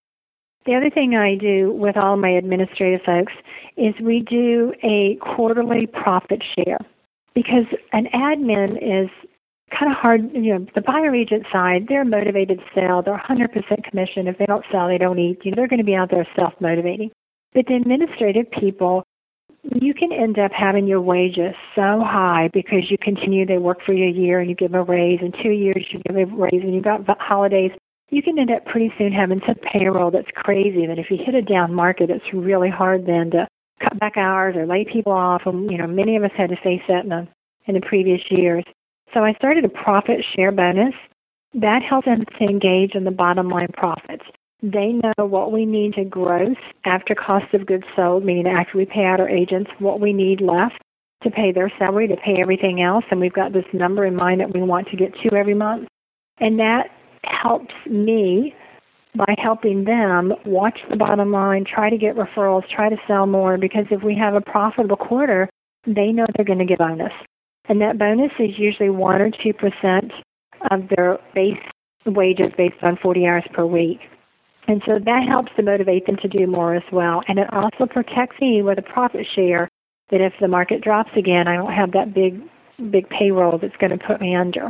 The other thing I do with all my administrative folks is we do a quarterly profit share, because an admin is kind of hard. You know, the buyer agent side, they're motivated to sell. They're one hundred percent commission. If they don't sell, they don't eat. You know, they're going to be out there self-motivating. But the administrative people, you can end up having your wages so high because you continue, they work for you a year and you give them a raise, in two years you give them a raise, and you've got holidays. You can end up pretty soon having some payroll that's crazy, that if you hit a down market, it's really hard then to cut back hours or lay people off. And, you know, many of us had to face that in the, in the previous years. So I started a profit share bonus. That helps them to engage in the bottom line profits. They know what we need to gross after cost of goods sold, meaning after we pay out our agents, what we need left to pay their salary, to pay everything else. And we've got this number in mind that we want to get to every month. And that helps me by helping them watch the bottom line, try to get referrals, try to sell more, because if we have a profitable quarter, they know they're going to get a bonus. And that bonus is usually one or two percent of their base wages based on forty hours per week. And so that helps to motivate them to do more as well. And it also protects me with a profit share that if the market drops again, I don't have that big, big payroll that's going to put me under.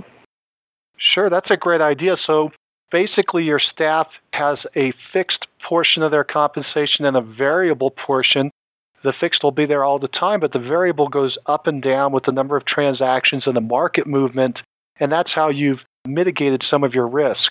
Sure, that's a great idea. So basically your staff has a fixed portion of their compensation and a variable portion. The fixed will be there all the time, but the variable goes up and down with the number of transactions and the market movement, and that's how you've mitigated some of your risk.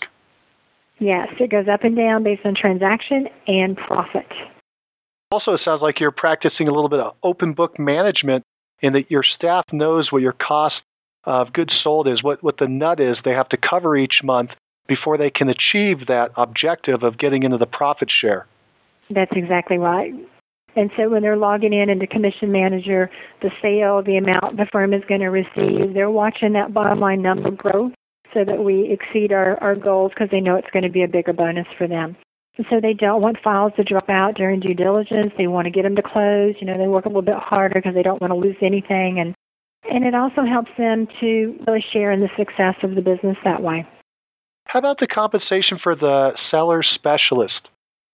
Yes, it goes up and down based on transaction and profit.
Also, it sounds like you're practicing a little bit of open book management in that your staff knows what your cost of goods sold is, what, what the nut is they have to cover each month before they can achieve that objective of getting into the profit share.
That's exactly right. And so when they're logging in into Commission Manager, the sale, the amount the firm is going to receive, they're watching that bottom line number grow so that we exceed our, our goals, because they know it's going to be a bigger bonus for them. And so they don't want files to drop out during due diligence. They want to get them to close. You know, they work a little bit harder because they don't want to lose anything. And, and it also helps them to really share in the success of the business that way.
How about the compensation for the seller specialist?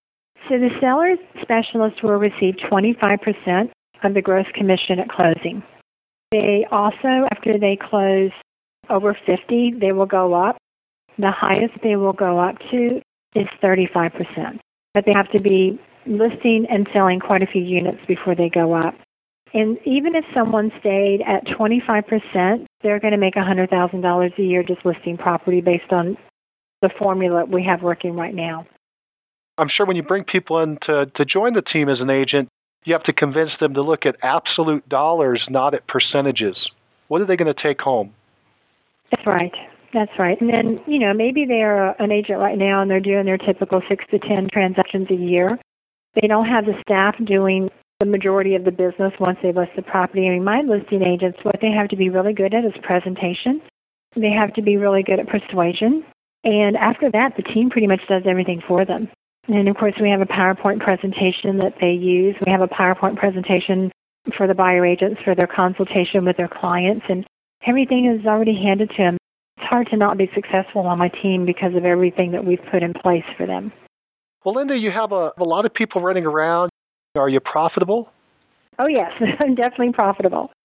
So the seller specialist will receive twenty-five percent of the gross commission at closing. They also, after they close over fifty, they will go up. The highest they will go up to is thirty-five percent. But they have to be listing and selling quite a few units before they go up. And even if someone stayed at twenty-five percent, they're going to make one hundred thousand dollars a year just listing property based on the formula we have working right now.
I'm sure when you bring people in to, to join the team as an agent, you have to convince them to look at absolute dollars, not at percentages. What are they going to take home?
That's right. That's right. And then, you know, maybe they're an agent right now and they're doing their typical six to ten transactions a year. They don't have the staff doing the majority of the business once they list the property. I mean, my listing agents, what they have to be really good at is presentation. They have to be really good at persuasion. And after that, the team pretty much does everything for them. And, of course, we have a PowerPoint presentation that they use. We have a PowerPoint presentation for the buyer agents for their consultation with their clients. And everything is already handed to them. It's hard to not be successful on my team because of everything that we've put in place for them.
Well, Linda, you have a, a lot of people running around. Are you profitable?
Oh, yes. I'm definitely profitable.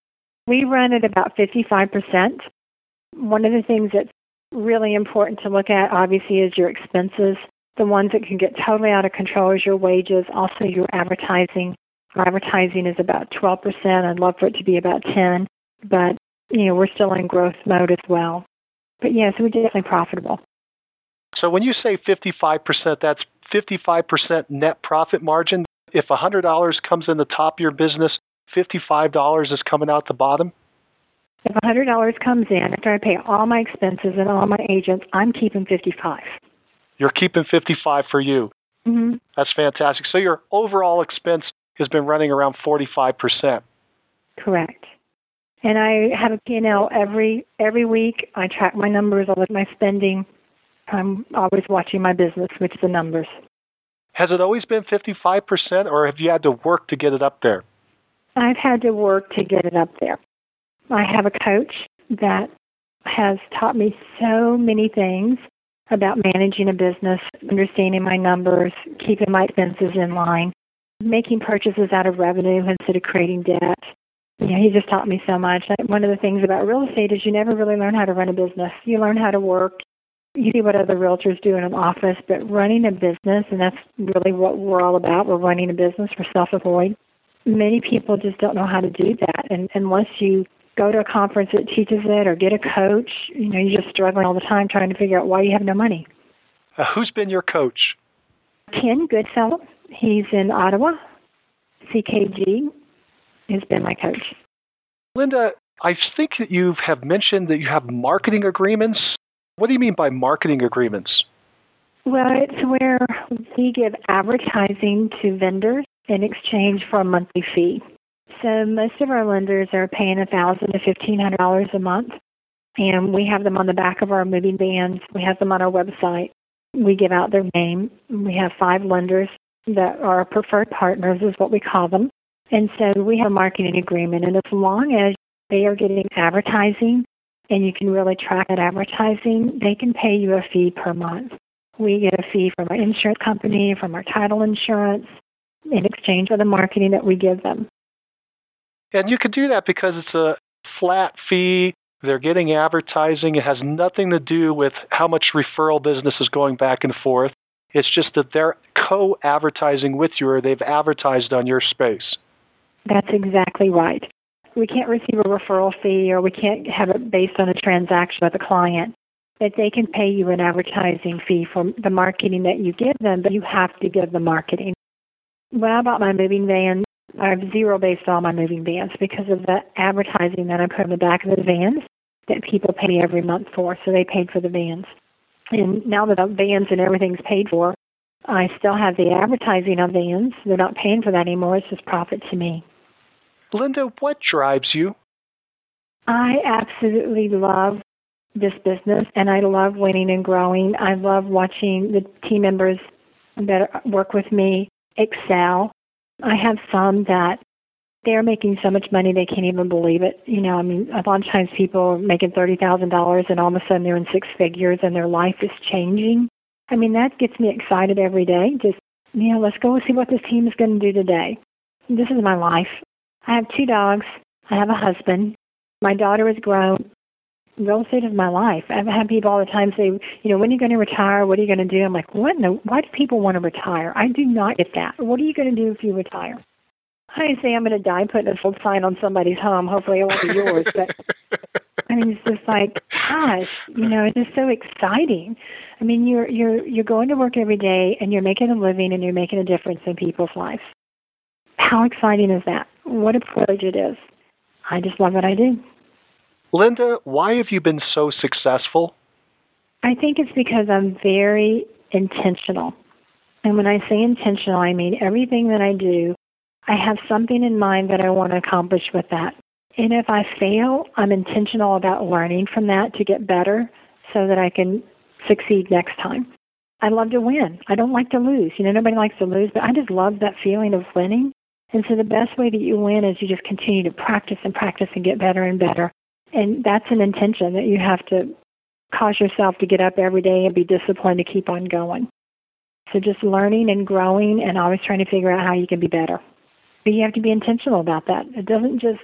We run at about fifty-five percent. One of the things that's really important to look at, obviously, is your expenses. The ones that can get totally out of control is your wages, also your advertising. Our advertising is about twelve percent. I'd love for it to be about ten, but, you know, we're still in growth mode as well. But, yes, we're definitely profitable.
So when you say fifty-five percent, that's fifty-five percent net profit margin. If one hundred dollars comes in the top of your business, fifty-five dollars is coming out the bottom?
If one hundred dollars comes in, after I pay all my expenses and all my agents, I'm keeping fifty-five dollars.
You're keeping fifty-five dollars for you.
Mm-hmm.
That's fantastic. So your overall expense has been running around forty-five percent.
Correct. And I have a P and L every every week. I track my numbers. I look at my spending. I'm always watching my business, which is the numbers.
Has it always been fifty-five percent, or have you had to work to get it up there?
I've had to work to get it up there. I have a coach that has taught me so many things about managing a business, understanding my numbers, keeping my expenses in line, making purchases out of revenue instead of creating debt. You know, he just taught me so much. One of the things about real estate is you never really learn how to run a business. You learn how to work. You see what other realtors do in an office, but running a business, and that's really what we're all about. We're running a business. We're self-employed. Many people just don't know how to do that. And unless you go to a conference that teaches it or get a coach, you know, you're just struggling all the time trying to figure out why you have no money.
Uh, who's been your coach?
Ken Goodfellow. He's in Ottawa. C K G has been my coach.
Linda, I think that you have mentioned that you have marketing agreements. What do you mean by marketing agreements?
Well, it's where we give advertising to vendors in exchange for a monthly fee. So most of our lenders are paying one thousand dollars to fifteen hundred dollars a month, and we have them on the back of our moving vans. We have them on our website. We give out their name. We have five lenders that are preferred partners, is what we call them. And so we have a marketing agreement, and as long as they are getting advertising and you can really track that advertising, they can pay you a fee per month. We get a fee from our insurance company, from our title insurance, in exchange for the marketing that we give them.
And you can do that because it's a flat fee. They're getting advertising. It has nothing to do with how much referral business is going back and forth. It's just that they're co-advertising with you, or they've advertised on your space.
That's exactly right. We can't receive a referral fee, or we can't have it based on a transaction with a client. That they can pay you an advertising fee for the marketing that you give them, but you have to give the marketing. When I bought my moving van, I have zero-based all my moving vans because of the advertising that I put on the back of the vans that people pay every month for, so they paid for the vans. And now that the vans and everything's paid for, I still have the advertising on vans. They're not paying for that anymore. It's just profit to me.
Linda, what drives you?
I absolutely love this business, and I love winning and growing. I love watching the team members that work with me excel. I have some that they're making so much money they can't even believe it. You know, I mean, a lot of times people are making thirty thousand dollars and all of a sudden they're in six figures and their life is changing. I mean, that gets me excited every day. Just, you know, let's go see what this team is going to do today. This is my life. I have two dogs. I have a husband. My daughter is grown. Real estate is my life. I've had people all the time say, you know, when are you going to retire? What are you going to do? I'm like, what? No, why do people want to retire? I do not get that. What are you going to do if you retire? I say I'm going to die putting a old sign on somebody's home. Hopefully it won't be yours. But I mean, it's just like, gosh, you know, it's just so exciting. I mean, you're you're you're going to work every day and you're making a living and you're making a difference in people's lives. How exciting is that? What a privilege it is. I just love what I do.
Linda, why have you been so successful?
I think it's because I'm very intentional. And when I say intentional, I mean everything that I do, I have something in mind that I want to accomplish with that. And if I fail, I'm intentional about learning from that to get better so that I can succeed next time. I love to win. I don't like to lose. You know, nobody likes to lose, but I just love that feeling of winning. And so the best way that you win is you just continue to practice and practice and get better and better. And that's an intention that you have to cause yourself to get up every day and be disciplined to keep on going. So just learning and growing and always trying to figure out how you can be better. But you have to be intentional about that. It doesn't just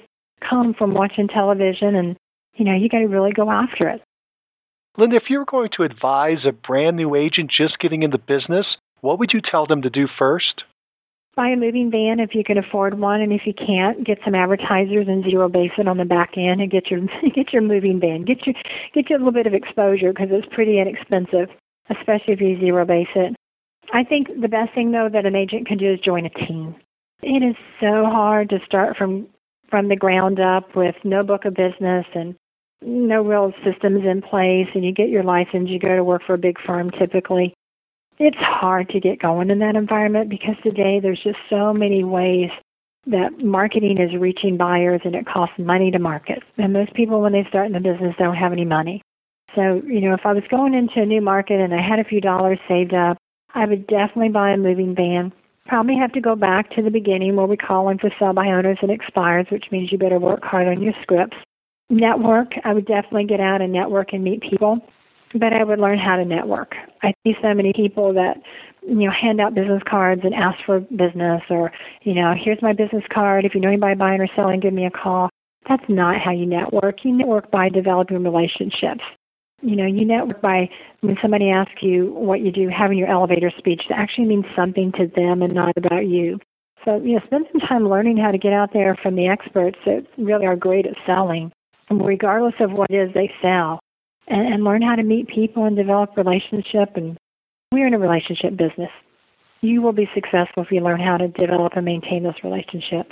come from watching television, and, you know, you got to really go after it.
Linda, if you were going to advise a brand new agent just getting into business, what would you tell them to do first?
Buy a moving van if you can afford one, and if you can't, get some advertisers and zero base it on the back end and get your get your moving van. Get your get you a little bit of exposure because it's pretty inexpensive, especially if you zero base it. I think the best thing though that an agent can do is join a team. It is so hard to start from from the ground up with no book of business and no real systems in place, and you get your license, you go to work for a big firm typically. It's hard to get going in that environment because today there's just so many ways that marketing is reaching buyers, and it costs money to market. And most people, when they start in the business, don't have any money. So, you know, if I was going into a new market and I had a few dollars saved up, I would definitely buy a moving van. Probably have to go back to the beginning where we call them for sell by owners and expires, which means you better work hard on your scripts. Network, I would definitely get out and network and meet people. But I would learn how to network. I see so many people that, you know, hand out business cards and ask for business, or, you know, here's my business card. If you know anybody buying or selling, give me a call. That's not how you network. You network by developing relationships. You know, you network by, when somebody asks you what you do, having your elevator speech that actually means something to them and not about you. So, you know, spend some time learning how to get out there from the experts that really are great at selling, regardless of what it is they sell. And, and learn how to meet people and develop relationship. And we're in a relationship business. You will be successful if you learn how to develop and maintain those relationships.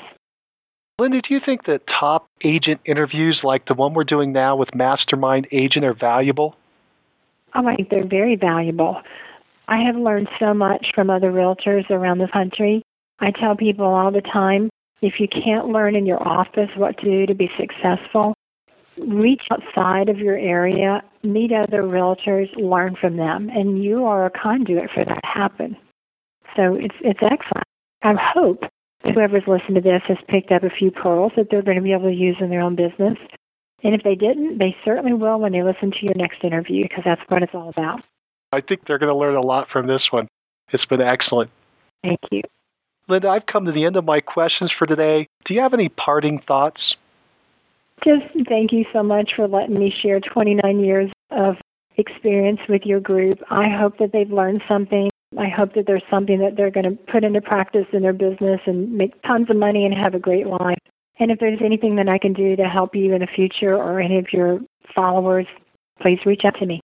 Linda, do you think that top agent interviews like the one we're doing now with Mastermind Agent are valuable?
Oh, I think they're very valuable. I have learned so much from other realtors around the country. I tell people all the time, if you can't learn in your office what to do to be successful, reach outside of your area, meet other realtors, learn from them, and you are a conduit for that to happen. So it's it's excellent. I hope whoever's listened to this has picked up a few pearls that they're going to be able to use in their own business. And if they didn't, they certainly will when they listen to your next interview, because that's what it's all about.
I think they're going to learn a lot from this one. It's been excellent.
Thank you.
Linda, I've come to the end of my questions for today. Do you have any parting thoughts?
Just thank you so much for letting me share twenty-nine years of experience with your group. I hope that they've learned something. I hope that there's something that they're going to put into practice in their business and make tons of money and have a great life. And if there's anything that I can do to help you in the future or any of your followers, please reach out to me.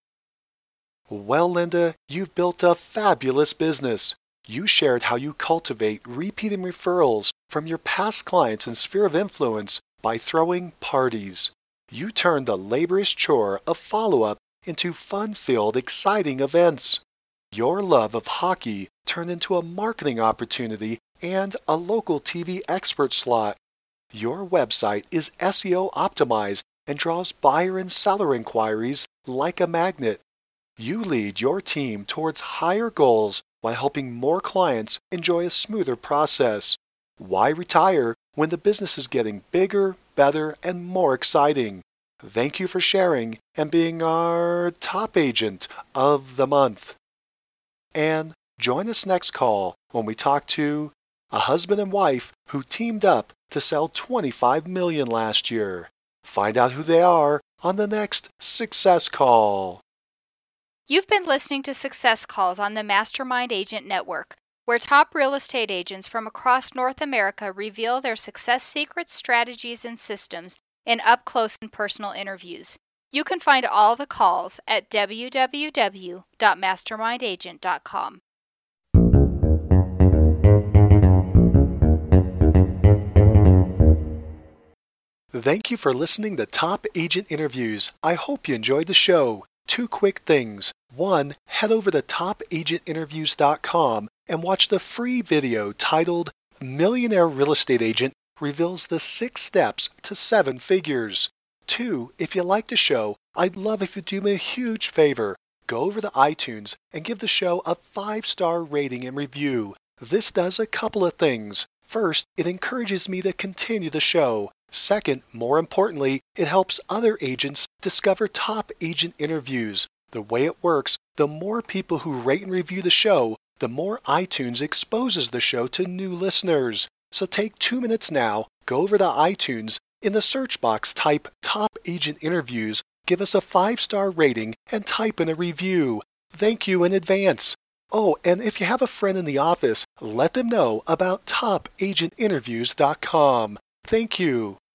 Well, Linda, you've built a fabulous business. You shared how you cultivate repeating referrals from your past clients and sphere of influence by throwing parties. You turned the laborious chore of follow-up into fun-filled, exciting events. Your love of hockey turned into a marketing opportunity and a local T V expert slot. Your website is S E O optimized and draws buyer and seller inquiries like a magnet. You lead your team towards higher goals while helping more clients enjoy a smoother process. Why retire when the business is getting bigger, better, and more exciting? Thank you for sharing and being our top agent of the month. And join us next call when we talk to a husband and wife who teamed up to sell twenty-five million dollars last year. Find out who they are on the next Success Call.
You've been listening to Success Calls on the Mastermind Agent Network, where top real estate agents from across North America reveal their success secrets, strategies, and systems in up-close and personal interviews. You can find all the calls at w w w dot mastermind agent dot com.
Thank you for listening to Top Agent Interviews. I hope you enjoyed the show. Two quick things. One, head over to top agent interviews dot com and watch the free video titled Millionaire Real Estate Agent Reveals the Six Steps to Seven Figures. Two, if you like the show, I'd love if you'd do me a huge favor. Go over to iTunes and give the show a five-star rating and review. This does a couple of things. First, it encourages me to continue the show. Second, more importantly, it helps other agents discover top agent interviews. The way it works, the more people who rate and review the show, the more iTunes exposes the show to new listeners. So take two minutes now, go over to iTunes, In the search box, type Top Agent Interviews, give us a five-star rating, and type in a review. Thank you in advance. Oh, and if you have a friend in the office, let them know about top agent interviews dot com. Thank you.